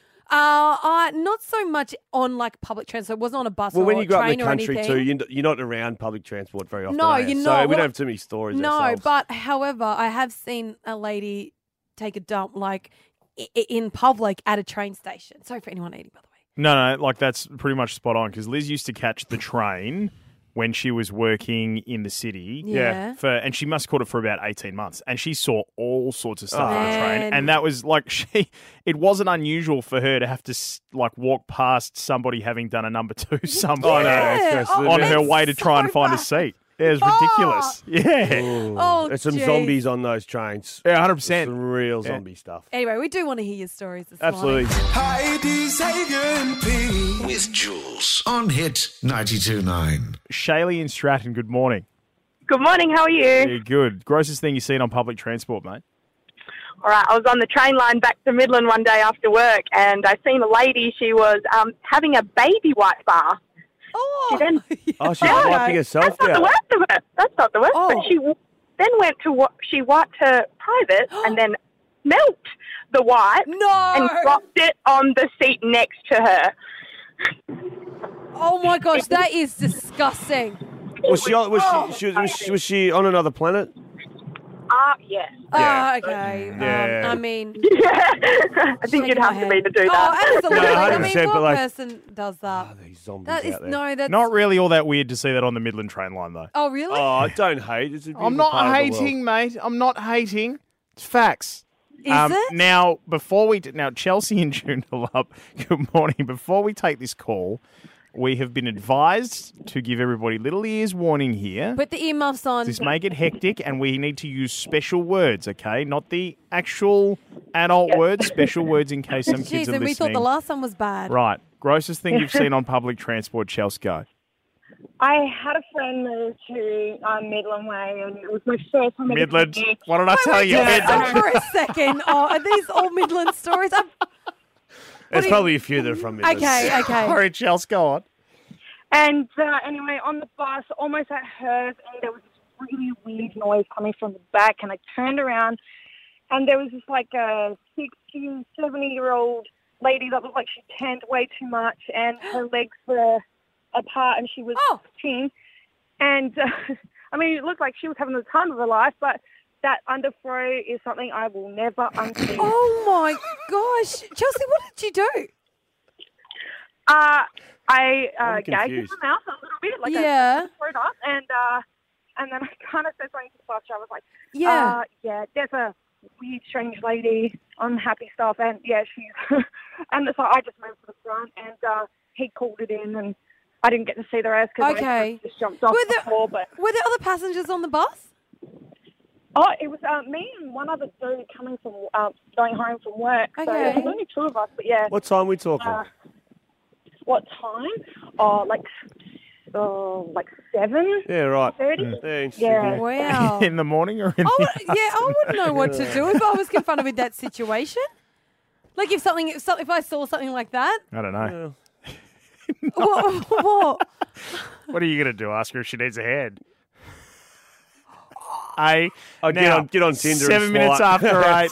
Uh, uh, not so much on like public transport. It wasn't on a bus Well, or when a you grow up in train the or country anything. too, you're, you're not around public transport very often. No, are you? you're So not. we Well, don't have too many stories. No, ourselves. but however, I have seen a lady take a dump like i- i- in public at a train station. Sorry for anyone eating, by the way. No, no, like that's pretty much spot on because Liz used to catch the train when she was working in the city. Yeah. For and she must have caught it for about eighteen months, and she saw all sorts of stuff Oh. on the train, Man. and that was like she. It wasn't unusual for her to have to s- like walk past somebody having done a number two somewhere Oh, no, it's Yeah. just- Oh, on that's her way to try and so find a bad. seat. Yeah, it was ridiculous. Yeah, Oh, There's some geez. zombies on those trains. yeah, hundred percent. Some real Yeah. zombie stuff. Anyway, we do want to hear your stories this Absolutely. morning. Heidi, Xavier, and Pete. With Jules on Hit ninety-two point nine. Shaylee in Stratton. Good morning. Good morning, how are you? Yeah, good. Grossest thing you've seen on public transport, mate? All right, I was on the train line back to Midland one day after work, and I seen a lady, she was um, having a baby wipe bar. Oh, She then, Oh, she's Yeah. wiping herself that's not the out. worst of it. That's not the worst. Oh. But she w- then went to, wa- she wiped her private and then melt the wipe no. and dropped it on the seat next to her. Oh my gosh, that is disgusting. Was she, on, was, Oh, she, she, was, was, she, was she on another planet? Ah, yes. Oh, okay. Yeah. Um, I mean, Yeah. I think you'd shaking my have to be head. to do Oh, that. absolutely. No, I mean, one hundred percent, what but like- person does that? Oh, these zombies That is out there. no. That's Not really all that weird to see that on the Midland train line, though. Oh, really? Oh, don't hate. It's a I'm beautiful not part of the world. hating, mate. I'm not hating. It's facts. Is Um, it? Now, before we now Chelsea and Joondalup, good morning. Before we take this call, we have been advised to give everybody little ears warning here. Put the earmuffs on. Just make it hectic, and we need to use special words, okay? Not the actual adult words, special words in case some kids Jeez, are and we thought listening. the last one was bad. Right. Grossest thing you've seen on public transport, Chelsea, go. I had a friend move to um, Midland Way, and it was my first time. ever Midland. taking it. What did I tell you? Just Midland. stop for a second. Oh, are these all Midland stories? I'm... There's do you- probably a few that are from Midland. Okay, okay. Sorry, Chelsea, go on. And uh, anyway, on the bus, almost at hers, and there was this really weird noise coming from the back, and I turned around, and there was this like a sixty, seventy-year-old lady that looked like she tanned way too much, and her legs were apart, and she was Oh. sitting. And, uh, I mean, it looked like she was having the time of her life, but that underthrow is something I will never unsee. Oh my gosh, Chelsea, what did you do? Uh, I uh, I'm gagged in confused. my mouth a little bit, like Yeah. I threw it up, and uh, and then I kind of said something to the bus driver. I was like, Yeah. uh, yeah, there's a weird, strange lady, unhappy stuff, and yeah, she's, and so I just moved to the front, and uh, he called it in, and I didn't get to see the rest because Okay. I just jumped off Were the there- floor, but. Were there other passengers on the bus? Oh, it was uh, me and one other dude coming from, uh, going home from work. So Okay. it was only two of us, but yeah. What time are we talking? Uh, what time? Oh, like, uh, like seven. yeah, right. thirty? Yeah, interesting. Yeah. Wow. In the morning or in I the would, yeah, I wouldn't know what to do if I was confronted with that situation. Like if something, if, some- if I saw something like that. I don't know. What? What? What are you going to do? Ask her if she needs a hand? A. Oh, get on- get on Tinder and Seven minutes swipe. after eight.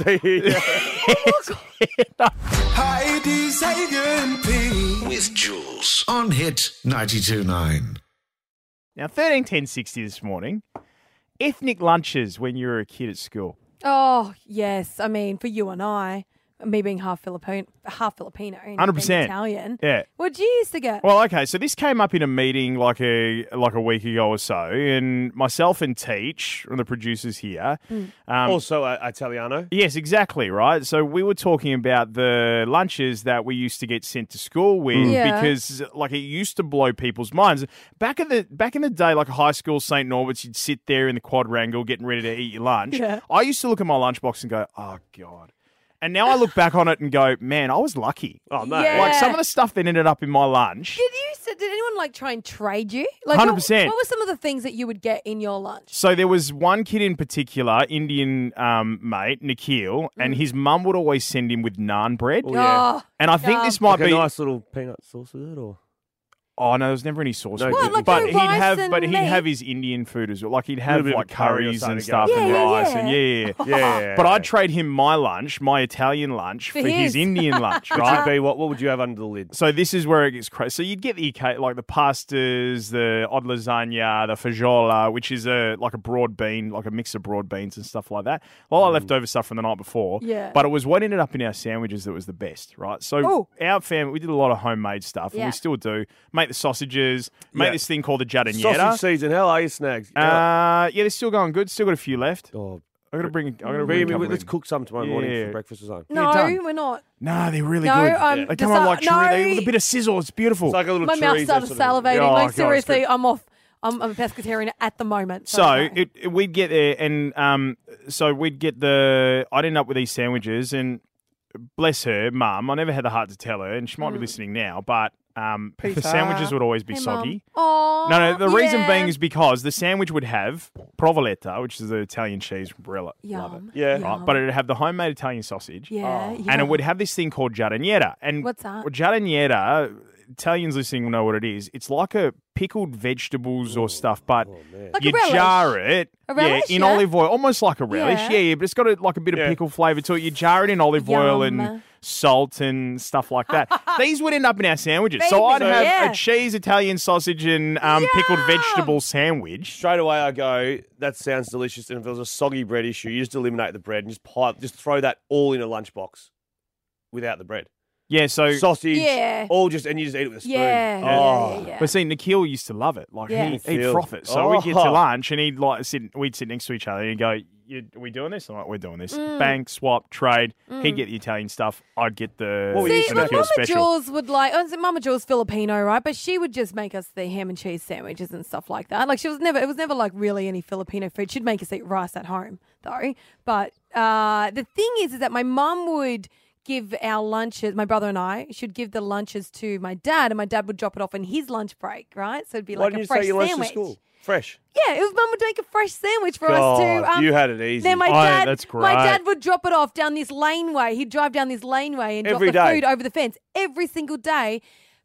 Heidi, Xavier and Pete. With Jules on Hit ninety-two point nine. Now, thirteen ten sixty this morning. Ethnic lunches when you were a kid at school. Oh yes, I mean for you and I, me being half Filipino, half Filipino, and one hundred percent. being Italian. Yeah. What you used to get? Well, okay, so this came up in a meeting like a like a week ago or so, and myself and Teach, one of the producers here, Mm. um, also uh, Italiano. yes, exactly, right. So we were talking about the lunches that we used to get sent to school with Mm. Yeah. because, like, it used to blow people's minds. Back in the back in the day, like high school, Saint Norbert's, you'd sit there in the quadrangle getting ready to eat your lunch. Yeah. I used to look at my lunchbox and go, "Oh God." And now I look back on it and go, man, I was lucky. Oh, mate. Yeah. Like some of the stuff that ended up in my lunch. Did you? Did anyone like try and trade you? Like one hundred what- percent. What were some of the things that you would get in your lunch? So there was one kid in particular, Indian um, mate, Nikhil, and his mum would always send him with naan bread. Oh, yeah. Oh, And I think yum. this might Like be a nice little peanut sauce with it, or Oh no, there was never any sauce. No, with What, it. like but no he'd rice have, and but he'd meat? have his Indian food as well. Like he'd have bit of like curry or curries something and to stuff go and with it. rice Yeah, and yeah. yeah, yeah. yeah, yeah. But I'd trade him my lunch, my Italian lunch, for, For his. his. Indian lunch, Which right? would be what? What would you have under the lid? So this is where it gets crazy. So you'd get the occa- like the pastas, the odd lasagna, the fajola, which is a like a broad bean, like a mix of broad beans and stuff like that. All our leftover stuff from the night before. Yeah. But it was what ended up in our sandwiches that was the best, right? So Ooh. our family, we did a lot of homemade stuff, and Yeah. we still do. Make the sausages, make Yeah. this thing called the Sausage giardiniera. season. How are you, Snags? Uh, yeah, they're still going good. Still got a few left. oh, I got to bring. I got to bring bring. a me- couple let's in. cook some tomorrow morning Yeah. for breakfast or something. No, done. we're not. Nah, they're really No, good. um, They the come on sa- like chorizo no. with a bit of sizzle. It's beautiful. It's like a little My mouth chorizo started sort of- salivating. Oh, like God, seriously, it's I'm off. I'm, I'm a pescatarian at the moment. So no. it, it- we'd get there, and um, so we'd get the. I'd end up with these sandwiches, and bless her, mum. I never had the heart to tell her, and she might be listening now, but um, the Peter. sandwiches would always be Hey, soggy. Mum. No, no. The reason yeah. being is because the sandwich would have provoletta, which is the Italian cheese. Really love it. Yum. Yeah. Yum. Right, but it'd have the homemade Italian sausage. Yeah, And yum. it would have this thing called giardiniera. And What's that? Giardiniera, Italians listening will know what it is. It's like a pickled vegetables or stuff, but Like you a relish. jar it, A yeah, relish, in yeah? olive oil, almost like a relish, Yeah. yeah, yeah, but it's got a, like a bit of Yeah. pickle flavour to it. You jar it in olive oil and Yum. salt and stuff like that. These would end up in our sandwiches. So I'd Baby, have yeah. a cheese Italian sausage and um, pickled vegetable sandwich. Straight away, I go, that sounds delicious. And if there was a soggy bread issue, you just eliminate the bread and just pipe, just throw that all in a lunchbox without the bread. Yeah, so Sausage, Yeah. all just, and you just eat it with a spoon. Yeah, Oh. yeah, yeah. But see, Nikhil used to love it. Like Yeah. he'd, he'd Nikhil. froth it. So we'd get to Oh. lunch and he'd like sit. We'd sit next to each other and he'd go, you, "Are we doing this?" I'm like, "We're doing this." Mm. Bang, swap, trade. He'd get the Italian stuff. I'd get the, What were you the See, used my to Nikhil Mama special. Jules would like, oh, so Mama Jules Filipino, right? But she would just make us the ham and cheese sandwiches and stuff like that. Like she was never, it was never like really any Filipino food. She'd make us eat rice at home, though. But uh, the thing is, is that my mum would give our lunches, my brother and I should give the lunches to my dad, and my dad would drop it off in his lunch break, right? So it'd be Why like didn't a you fresh say your lunch sandwich. to school? Fresh. Yeah, it was mum would make a fresh sandwich for God, us to. Um, you had it easy. Then my Oh, dad, that's my great. dad would drop it off down this laneway. He'd drive down this laneway and Every drop the day. food over the fence every single day.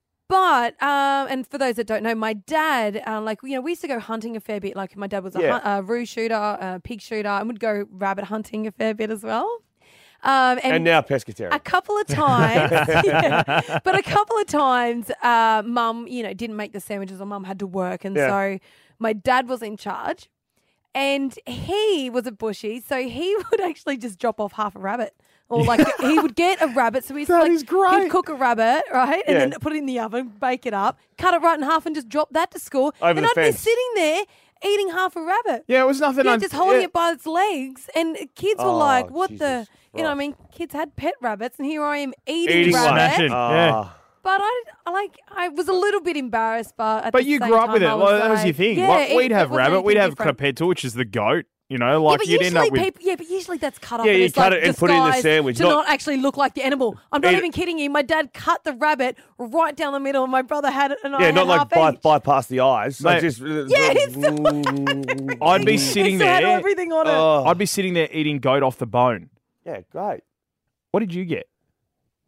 But um, and for those that don't know, my dad, uh, like you know, we used to go hunting a fair bit. Like my dad was a Yeah. hun- a roo shooter, a pig shooter, and would go rabbit hunting a fair bit as well. Um, and, And now pescatarian. a couple of times, yeah, but a couple of times, uh, mum, you know, didn't make the sandwiches, or mum had to work, and Yeah. so my dad was in charge, and he was a bushy, so he would actually just drop off half a rabbit, or like he would get a rabbit, so he's That like, is great. he'd cook a rabbit, right, and Yeah. then put it in the oven, bake it up, cut it right in half, and just drop that to school, Over and the I'd fence. be sitting there eating half a rabbit. Yeah, it was nothing. Yeah, un- just holding yeah. it by its legs, and kids were Oh, like, "What the?" Jesus You know, what I Christ. mean, kids had pet rabbits, and here I am eating, Eating one. rabbit. Smashing. Yeah. Ah. But I, I like, I was a little bit embarrassed, but at But the you same grew up time, with it. I Well, that was like, your thing. Yeah, Like, it- we'd it have wasn't rabbit. We'd anything have different. capeto, which is the goat. You know, Yeah, like but you'd usually end up with. people, yeah, but usually that's cut up. Yeah, and you it's cut like it and put it in the disguised sandwich, to not- not, actually look like the animal. I'm not Eat it- even kidding you. My dad cut the rabbit right down the middle, and my brother had it, and I Yeah, had not like half by, each. bypass the eyes. So Mate. just, Yeah, it's still- I'd be It sitting still had there. everything on it. Oh. I'd be sitting there eating goat off the bone. Yeah, great. What did you get?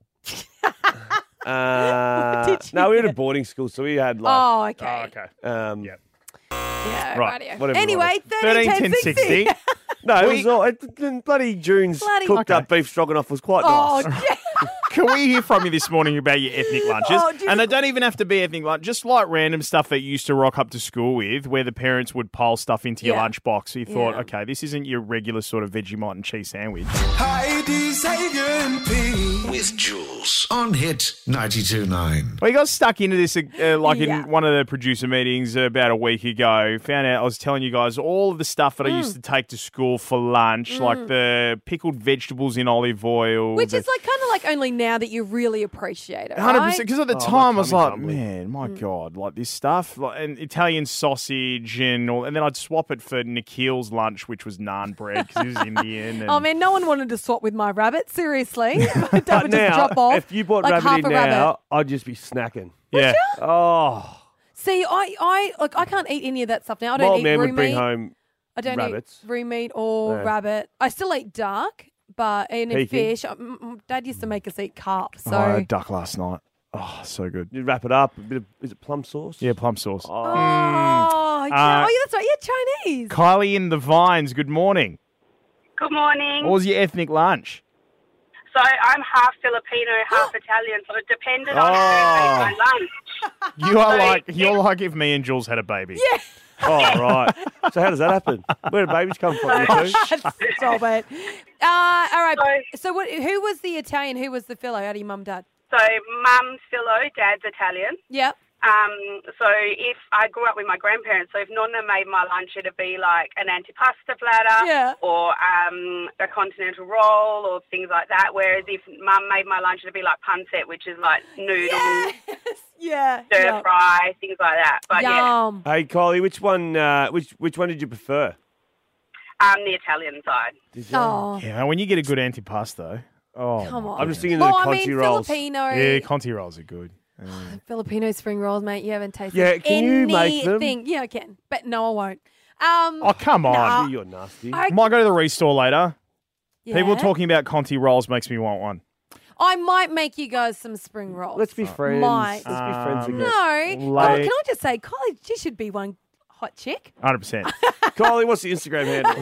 Uh, did you no, we were at a get? boarding school, so we had like. Oh, okay. Oh, okay. Um, Yep. Yeah, Right. rightio. Whatever it Anyway, thirteen, ten, sixty. No, it We- was all it, bloody June's Bloody- cooked Okay. up beef stroganoff was quite Oh, nice. yeah. Can we hear from you this morning about your ethnic lunches? Oh, do you- and they don't even have to be ethnic lunch, just like random stuff that you used to rock up to school with, where the parents would pile stuff into your Yeah. lunchbox. So you thought, Yeah. okay, this isn't your regular sort of Vegemite and cheese sandwich. Heidi, Xavier and Pete. With Jules on Hit ninety-two point nine. Well, you got stuck into this uh, like Yeah. in one of the producer meetings about a week ago. Found out I was telling you guys all of the stuff that I Mm. used to take to school for lunch, like the pickled vegetables in olive oil. Which the- is like kind of like only now that you really appreciate it, one hundred right? percent. Because at the Oh, time, my I was tummy's like, rumbling. man, my Mm. God, like this stuff, like, and Italian sausage and all. And then I'd swap it for Nikhil's lunch, which was naan bread because he was Indian. And Oh man, no one wanted to swap with my rabbit. Seriously, Dad But would just now, drop off. if you bought like rabbit half in a now, rabbit. I'd just be snacking. yeah. Oh, See, I, I, like, I can't eat any of that stuff now. I my don't old eat man roux would bring meat. home I don't rabbits. eat roux meat or Yeah. rabbit. I still eat duck, but and Peking. fish. Mm, mm, Dad used to make us eat carp. So Oh, I had duck last night. Oh, so good. You wrap it up. A bit of, is it plum sauce? Yeah, plum sauce. Oh. Oh, yeah. Uh, oh, yeah, that's right. Yeah, Chinese. Kylie in the Vines, good morning. Good morning. What was your ethnic lunch? So I'm half Filipino, half Italian, so it depended on Oh. who made my lunch. You are So like if- you're like if me and Jules had a baby. Yeah. Oh, right. So how does that happen? Where do babies come from? You two? Stop it. Uh, all right. So, what? Who was the Italian? Who was the fellow? Out of your mum, dad? So mum's Philo, dad's Italian. Yep. Um, so if I grew up with my grandparents, so if Nonna made my lunch, it'd be like an antipasta platter Yeah. or um, a continental roll or things like that. Whereas if mum made my lunch, it'd be like pancit, which is like noodles, Yeah. stir Yep. fry, things like that. But Yum. Hey, Kylie, which one? Uh, which which one did you prefer? yeah, um, the Italian side. Did you? Oh, Yeah, when you get a good antipasto. Oh, come on. I'm just thinking well, of the I Conti mean, rolls. Filipino. yeah, Conti rolls are good. Yeah. Filipino spring rolls, mate. You haven't tasted Yeah, can you make them? anything. Yeah, I can. But no, I won't. Um, Oh, come on. Nah. You're nasty. I, Might go to the restore later. People yeah. talking about Conti rolls makes me want one. I might make you guys some spring rolls. Let's be friends. Might. Let's be friends Um, again. No. Oh, Late. can I just say, Kylie, she should be one hot chick. one hundred percent. Kylie, what's the Instagram handle?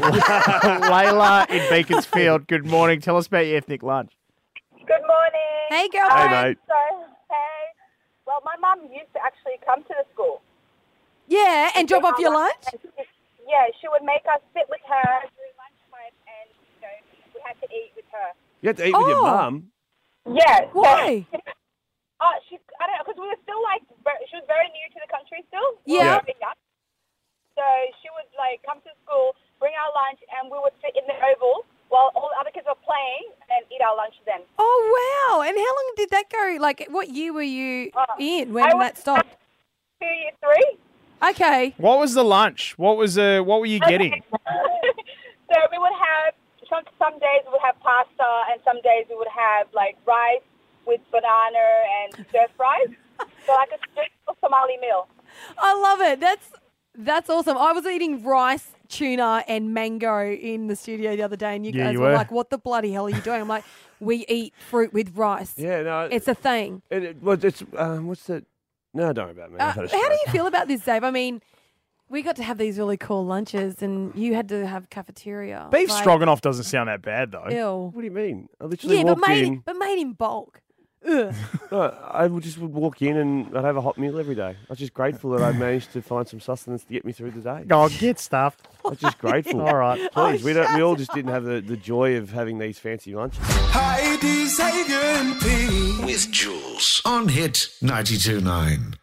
Layla in Beaconsfield, good morning. Tell us about your ethnic lunch. Good morning. Hey, Hey, girlfriend. mate. So, hey. Well, my mum used to actually come to the school. Yeah, and drop off Our your lunch? And she- Yeah, she would make us sit with her during lunchtime, and you know, we had to eat with her. You had to eat with your Oh. mum. Yeah. so- Why? Oh, she. I don't know, because we were still like, ver- she was very new to the country still. We Yeah. were very young. So she would like come to school, bring our lunch, and we would sit in the oval while all the other kids were playing and eat our lunch then. Oh, wow. And how long did that go? Like, what year were you Uh, in I when was- that stopped? Two year three. Okay. What was the lunch? What was uh, what were you getting? So we would have some some days we would have pasta, and some days we would have like rice with banana and stir fries. So like a strict Somali meal. I love it. That's that's awesome. I was eating rice, tuna, and mango in the studio the other day, and you Yeah, guys you were were. like, "What the bloody hell are you doing?" I'm like, "We eat fruit with rice. Yeah, no. It's a thing." It, it, well, it's um, what's the? No, don't worry about me. Uh, I've how had a do stroke. you feel about this, Dave? I mean, we got to have these really cool lunches, and you had to have cafeteria. Beef Like, stroganoff doesn't sound that bad though. Ew. What do you mean? I literally Yeah, but walked made in. in, but made in bulk. Ugh. No, I would just would walk in and I'd have a hot meal every day. I was just grateful that I managed to find some sustenance to get me through the day. Oh, get stuffed. I was just grateful. All right. Please, Oh, we don't. We all shut just didn't have the, the joy of having these fancy lunches. Heidi, Xavier and Pete. With Jules on Hit ninety-two point nine.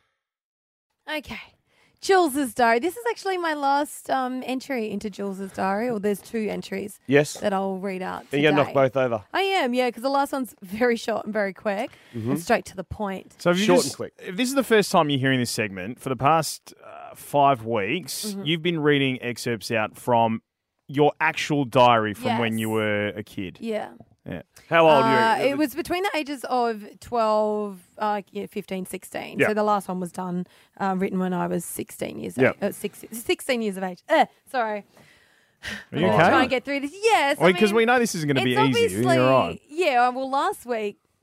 Okay. Jules's diary. This is actually my last um, entry into Jules's diary, or there's two entries Yes. that I'll read out And today. you got to knock both over. I am, yeah, because the last one's very short and very quick and straight to the point. So if you Short just- and quick. If this is the first time you're hearing this segment, for the past uh, five weeks, Mm-hmm. you've been reading excerpts out from your actual diary from when Yes. you were a kid. Yeah. Yeah. How old Uh, are you? it was between the ages of twelve, uh, yeah, fifteen, sixteen. Yeah. So the last one was done, uh, written when I was sixteen years Yeah. age, uh, six, sixteen years of age. Uh, sorry. Are you I'm okay? trying to get through this. Yes. I Because mean, we know this isn't going to be it's easy. obviously, You're right. yeah, well, last week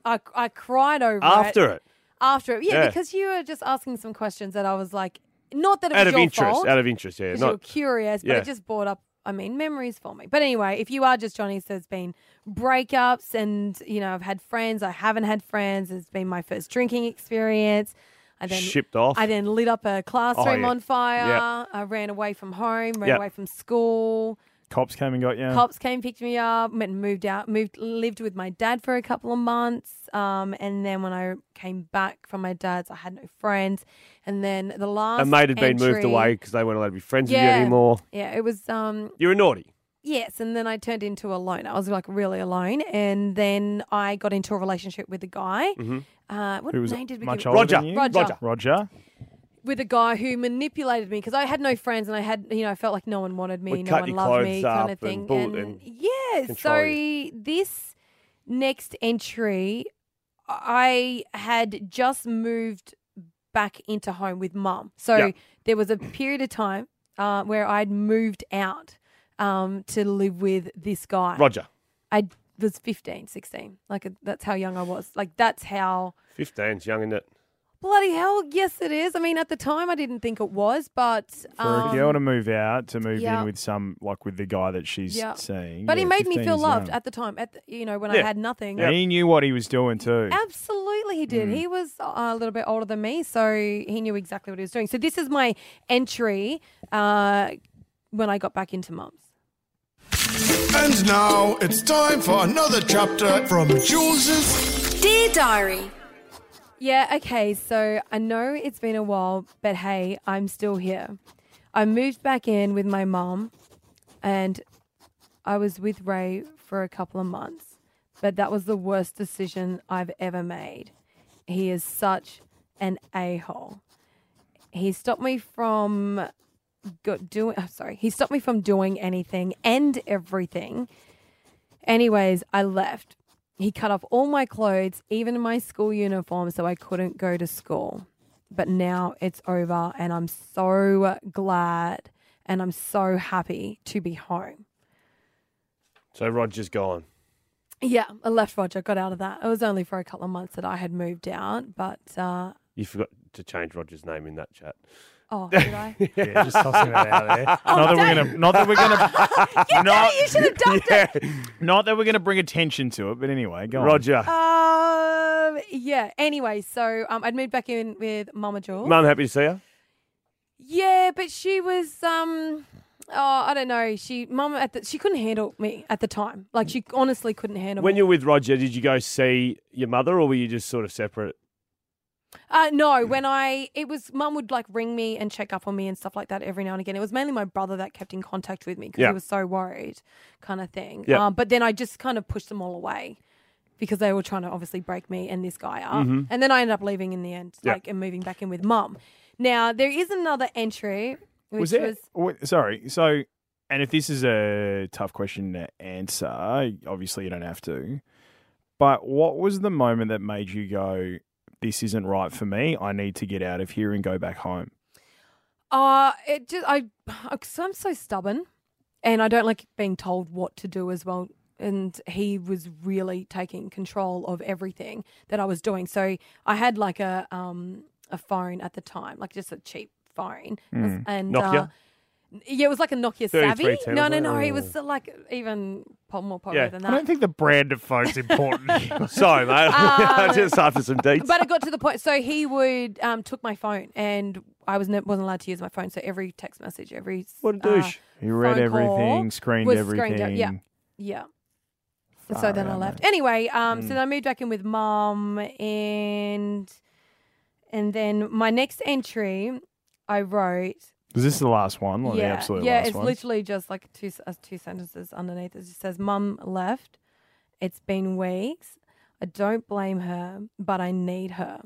I, I cried over it. After it. After it. Yeah, Yeah. because you were just asking some questions that I was like, not that it was Out of your interest. fault. Out of interest, yeah. Because Not, you were curious, but yeah. it just brought up, I mean, memories for me. But anyway, if you are just joining us, there's been breakups and, you know, I've had friends. I haven't had friends. It's been my first drinking experience. I then Shipped off. I then lit up a classroom yeah. on fire. Yeah. I ran away from home, ran Yeah. away from school. Cops came and got you. Cops came, picked me up, went and moved out, moved, lived with my dad for a couple of months. Um, and then when I came back from my dad's, I had no friends. And then the last A mate had been moved entry- away because they weren't allowed to be friends with you Yeah. anymore. Yeah, it was. Um, You were naughty. Yes, and then I turned into a loner. I was like really alone, and then I got into a relationship with a guy. Mhm. Uh, what Who was name did we much give? older Roger. than you? Roger. Roger. With a guy who manipulated me because I had no friends, and I had, you know, I felt like no one wanted me, Would no cut one your loved me, clothes kind up of thing. and bull- and yeah, control so you. this next entry, I had just moved back into home with mum. So Yeah. there was a period of time uh, where I'd moved out um, to live with this guy. Roger. I was fifteen, sixteen. Like, that's how young I was. Like, that's how... fifteen's young, isn't it? Bloody hell, yes it is. I mean, at the time I didn't think it was, but... For um, a girl to move out, to move yeah. in with some, like with the guy that she's Yeah. seeing. But he yeah, made me fifteen feel is loved young. at the time, at the, you know, when Yeah. I had nothing. And he knew what he was doing too. Absolutely, he did. Mm. He was a little bit older than me, so he knew exactly what he was doing. So this is my entry uh, when I got back into Mum's. And now it's time for another chapter from Jules's Dear Diary. Yeah, okay, so I know it's been a while, but hey, I'm still here. I moved back in with my mum, and I was with Ray for a couple of months, but that was the worst decision I've ever made. He is such an a-hole. He stopped me from go- doing, oh, sorry, he stopped me from doing anything and everything. Anyways, I left. He cut off all my clothes, even my school uniform, so I couldn't go to school. But now it's over, and I'm so glad and I'm so happy to be home. So Roger's gone. Yeah, I left Roger, got out of that. It was only for a couple of months that I had moved out, but uh, You forgot to change Roger's name in that chat. oh, did I? Yeah, just tossing it out there. Oh, not that we're Dave. gonna, not that we're gonna, You not, you should have dumped it. not that we're gonna bring attention to it. But anyway, go Roger. Um, yeah. Anyway, so um, I'd moved back in with Mama Jules. Mum, happy to see you. Yeah, but she was um oh, I don't know. She mum at the, she couldn't handle me at the time. Like she honestly couldn't handle When me. you were with Roger, did you go see your mother or were you just sort of separate? Uh no, when I it was mum would like ring me and check up on me and stuff like that every now and again. It was mainly my brother that kept in contact with me because Yeah. he was so worried, kind of thing. Yeah. Um, but then I just kind of pushed them all away because they were trying to obviously break me and this guy up. Mhm. And then I ended up leaving in the end, Yeah. like and moving back in with mum. Now there is another entry which was was, there? wait, sorry. So, and if this is a tough question to answer, obviously you don't have to. But what was the moment that made you go, "This isn't right for me. I need to get out of here and go back home"? Uh, it just I, cause I'm so stubborn, and I don't like being told what to do as well. And he was really taking control of everything that I was doing. So I had like a um a phone at the time, like just a cheap phone, Mm. and Nokia? Uh, yeah, it was like a Nokia thirty-three Savvy. ten, No, was no, it? no. It Oh. was uh, like even po- more popular Yeah. than I that. don't think the brand of phone's important. Sorry, mate. Um, just after some dates. But it got to the point. So he would um, took my phone, and I was ne- wasn't allowed to use my phone. So every text message, every what a uh, douche. He read phone call everything, screened was everything. screened out. Yeah, yeah. And so Far then I out, left. mate. Anyway, um, so Mm. then I moved back in with mum, and and then my next entry, I wrote. Was this the last one? Like the yeah, absolute yeah. last It's one? literally just like two uh, two sentences underneath. It just says, "Mum left. It's been weeks. I don't blame her, but I need her."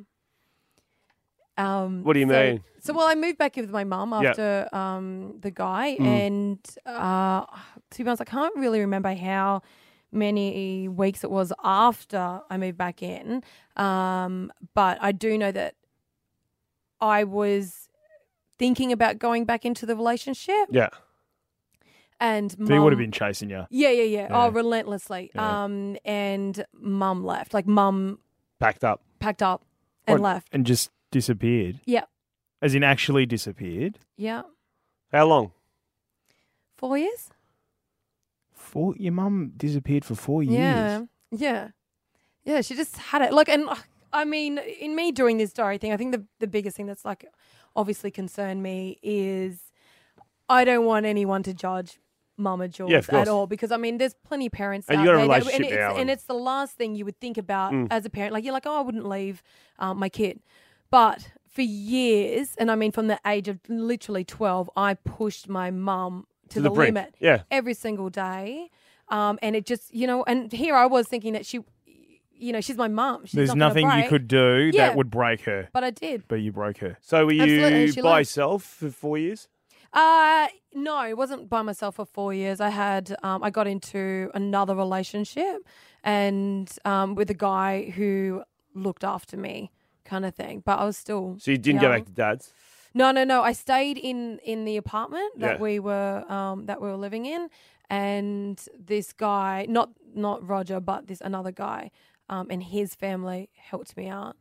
Um, What do you so- mean? So, well, I moved back in with my mum Yeah. after um, the guy, Mm. and uh, to be honest, I can't really remember how many weeks it was after I moved back in. Um, but I do know that I was thinking about going back into the relationship, Yeah. and So he would have mum- been chasing you. yeah, yeah, yeah, Yeah. Oh, relentlessly. Yeah. Um, and mum left. Like mum Packed up. packed up and What, left. And just disappeared? Yeah. As in actually disappeared? Yeah. How long? Four years? Four. Your mum disappeared for four years. Yeah. Yeah. Yeah, she just had it. Look, and uh, I mean, in me doing this diary thing, I think the, the biggest thing that's like obviously concerned me is I don't want anyone to judge Mama Jules Yeah, of course. at all, because I mean, there's plenty of parents And out you got a there that- relationship and, it's, now, and and- it's the last thing you would think about Mm. as a parent. Like you're like, oh, I wouldn't leave um, my kid, but for years, and I mean, from the age of literally twelve, I pushed my mum to, To the, the brink, limit, yeah. every single day, um, and it just, you know, and here I was thinking that she, you know, she's my mum. She's There's not gonna nothing you break. could do Yeah. that would break her. But I did. But you broke her. So were Absolutely, you she by left. yourself for four years? Uh no, it wasn't by myself for four years. I had um, I got into another relationship, and um, with a guy who looked after me, kind of thing. But I was still. So you didn't go young. back to dad's? No, no, no. I stayed in in the apartment that Yeah. we were um, that we were living in, and this guy, not not Roger, but this another guy, um, and his family helped me out.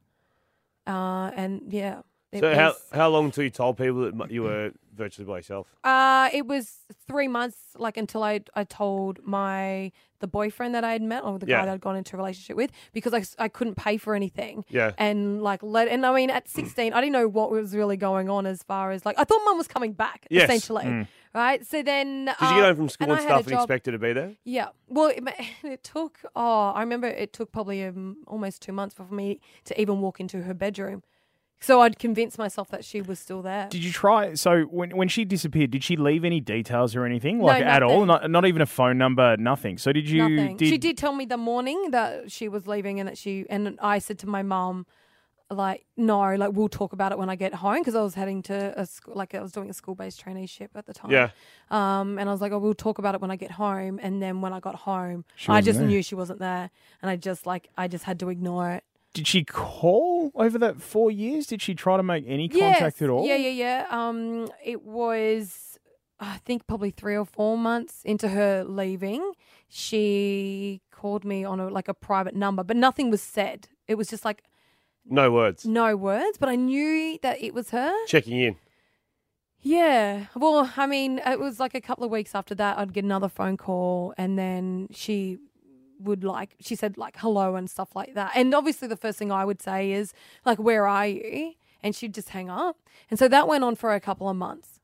Uh, and yeah. It So how was- how long until you told people that mu- you were virtually by yourself? Uh, it was three months, like until I I told my the boyfriend that I had met, or the Yeah. guy that I'd gone into a relationship with, because I, s- I couldn't pay for anything. Yeah. And like let and I mean at sixteen, I didn't know what was really going on as far as like I thought Mum was coming back Yes. essentially, Mm. right? So then Did you get home from school and, I had a stuff and job- expected to be there? Yeah. Well, it, it took. Oh, I remember it took probably um, almost two months for me to even walk into her bedroom. So I'd convinced myself that she was still there. Did you try? So when when she disappeared, did she leave any details or anything, like No, at all? nothing. Not not even a phone number, nothing. So did you? Nothing. Did, She did tell me the morning that she was leaving, and that she and I said to my mum, like, no, like we'll talk about it when I get home, because I was heading to a school, like I was doing a school-based traineeship at the time. Yeah. Um, and I was like, oh, we'll talk about it when I get home. And then when I got home, She I wasn't just there. knew she wasn't there, and I just like I just had to ignore it. Did she call over that four years? Did she try to make any contact Yes. at all? Yeah, yeah, yeah. Um, it was, I think, probably three or four months into her leaving. She called me on a like a private number, but nothing was said. It was just like No words. no words, but I knew that it was her. Checking in. Yeah. Well, I mean, it was like a couple of weeks after that, I'd get another phone call, and then she would like, she said like hello and stuff like that. And obviously the first thing I would say is like, where are you? And she'd just hang up. And so that went on for a couple of months.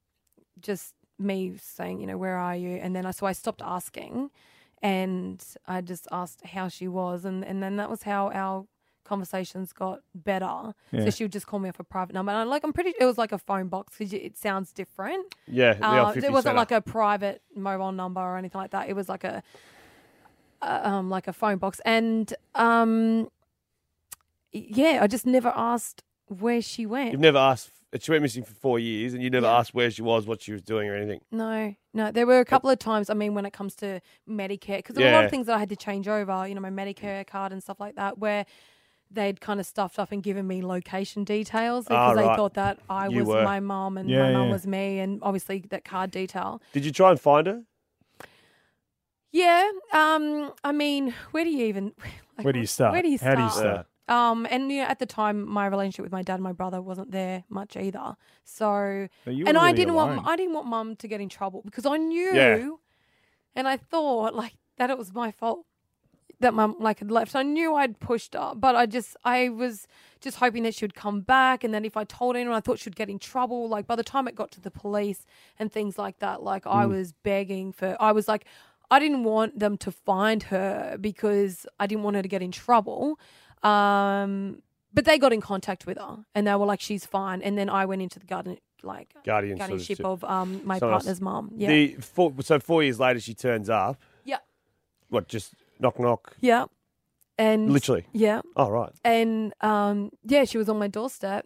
Just me saying, you know, where are you? And then I, so I stopped asking, and I just asked how she was. And, and then that was how our conversations got better. Yeah. So she would just call me off a private number. And I'm like, I'm pretty, it was like a phone box because it sounds different. Yeah, the old Uh, fifty it wasn't center. like a private mobile number or anything like that. It was like a, uh, um, like a phone box. And, um, yeah, I just never asked where she went. You've never asked. She went missing for four years, and you never Yeah. asked where she was, what she was doing, or anything. No, no. There were a couple of times, I mean, when it comes to Medicare, because there were a lot Yeah. of things that I had to change over, you know, my Medicare card and stuff like that, where they'd kind of stuffed up and given me location details because Ah, they right. thought that I You was were. my mum and Yeah, my mum yeah. was me, and obviously that card detail. Did you try and find her? Yeah. Um. I mean, where do you even? like, Where do you start? Where do you How start? do you start? Um. And you know, at the time, my relationship with my dad and my brother wasn't there much either. So, So you were and I really didn't alone. want I didn't want mum to get in trouble because I knew, Yeah. and I thought like that it was my fault that mum like had left. I knew I'd pushed her, but I just I was just hoping that she would come back, and then if I told anyone, I thought she'd get in trouble. Like by the time it got to the police and things like that, like I Mm. was begging for. I was like, I didn't want them to find her because I didn't want her to get in trouble. Um, but they got in contact with her, and they were like, she's fine. And then I went into the garden like Guardian guardianship sort of um my someone else. partner's mum. Yeah. The four, so four years later, she turns up. Yeah. What? Just knock knock. Yeah. And Literally. Yeah. Oh right. And um yeah, she was on my doorstep.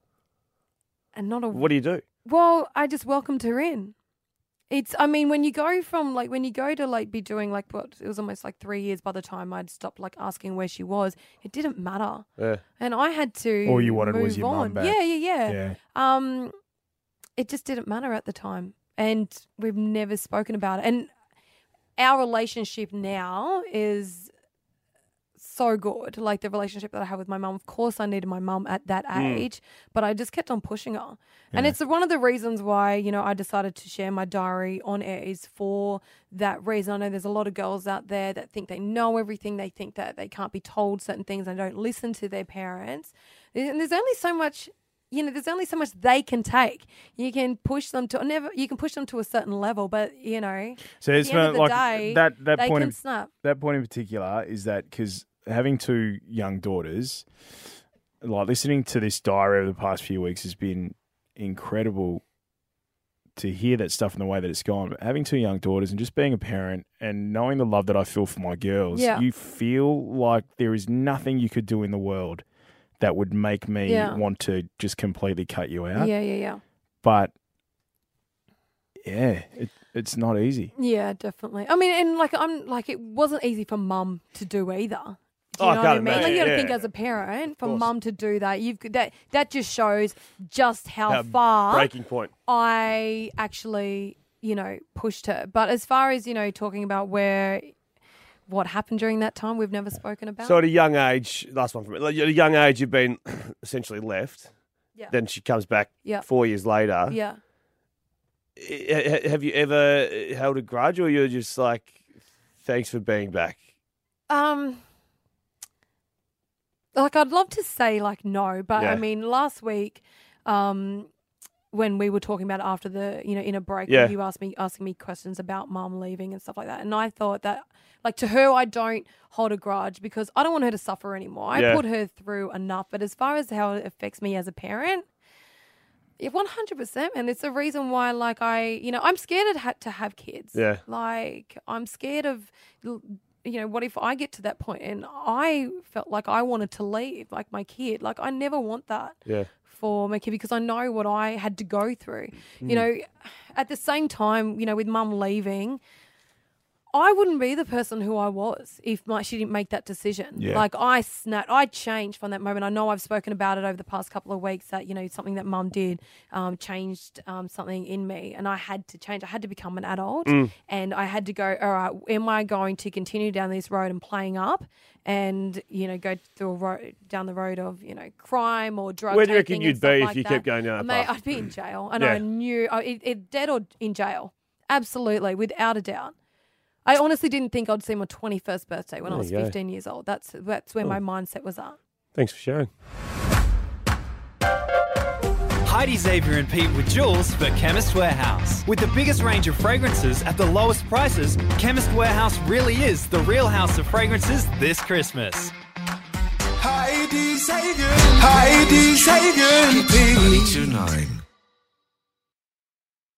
And not a What do you do? Well, I just welcomed her in. It's I mean, when you go from like when you go to like be doing like what it was almost like three years by the time I'd stopped like asking where she was, it didn't matter. Yeah. And I had to All you wanted move was your mum on. back. Yeah, yeah, yeah. Yeah. Um it just didn't matter at the time. And we've never spoken about it. And our relationship now is so so good, like the relationship that I have with my mum. Of course, I needed my mum at that Mm. age, but I just kept on pushing her. And it's one of the reasons why, you know, I decided to share my diary on air is for that reason. I know there's a lot of girls out there that think they know everything. They think that they can't be told certain things and don't listen to their parents. And there's only so much, you know, there's only so much they can take. You can push them to never. You can push them to a certain level, but you know, So at it's the end of the like day, that that they point can in, snap. that point in particular is that because having two young daughters, like listening to this diary over the past few weeks has been incredible to hear that stuff in the way that it's gone. But having two young daughters and just being a parent and knowing the love that I feel for my girls, Yeah. you feel like there is nothing you could do in the world that would make me Yeah. want to just completely cut you out. Yeah, yeah, yeah. But yeah, it, it's not easy. Yeah, definitely. I mean, and like I'm like it wasn't easy for mum to do either. Do Oh, you I know what I can't mean? Like imagine, you got to yeah. think as a parent, for course. mum to do that, you've that that just shows just how, How far breaking point. I actually, you know, pushed her. But as far as you know, talking about where what happened during that time, we've never spoken about. So at a young age, last one from me. Like, at a young age, you've been essentially left. Yeah. Then she comes back Yeah. four years later. Yeah. I- I- Have you ever held a grudge, or you're just like, thanks for being back? Um, like I'd love to say like no, but Yeah. I mean last week, um, when we were talking about it after the you know in a break, Yeah. you asked me asking me questions about mum leaving and stuff like that, and I thought that like to her I don't hold a grudge because I don't want her to suffer anymore. I Yeah. put her through enough, but as far as how it affects me as a parent. Yeah, one hundred percent, and it's the reason why, like, I, you know, I'm scared to, ha- to have kids. Yeah. Like, I'm scared of, you know, what if I get to that point and I felt like I wanted to leave, like my kid. Like, I never want that Yeah. for my kid because I know what I had to go through. Mm. You know, at the same time, you know, with mum leaving, I wouldn't be the person who I was if my, she didn't make that decision. Yeah. Like I snapped, I changed from that moment. I know I've spoken about it over the past couple of weeks that, you know, something that mum did um, changed um, something in me and I had to change. I had to become an adult Mm. and I had to go, all right, am I going to continue down this road and playing up and, you know, go through a road, down the road of, you know, crime or drug Where do you reckon taking and you'd stuff be if like you that? kept going down that Mate, path? I'd be in jail and Yeah. I knew, I, it, it, dead or in jail. Absolutely, without a doubt. I honestly didn't think I'd see my twenty-first birthday when I There was you go. fifteen years old. That's that's where Oh. my mindset was at. Thanks for sharing. Heidi, Xavier and Pete with Jules for Chemist Warehouse. With the biggest range of fragrances at the lowest prices, Chemist Warehouse really is the real house of fragrances this Christmas. Heidi, Xavier, Heidi, Xavier, and Pete. ninety-two point nine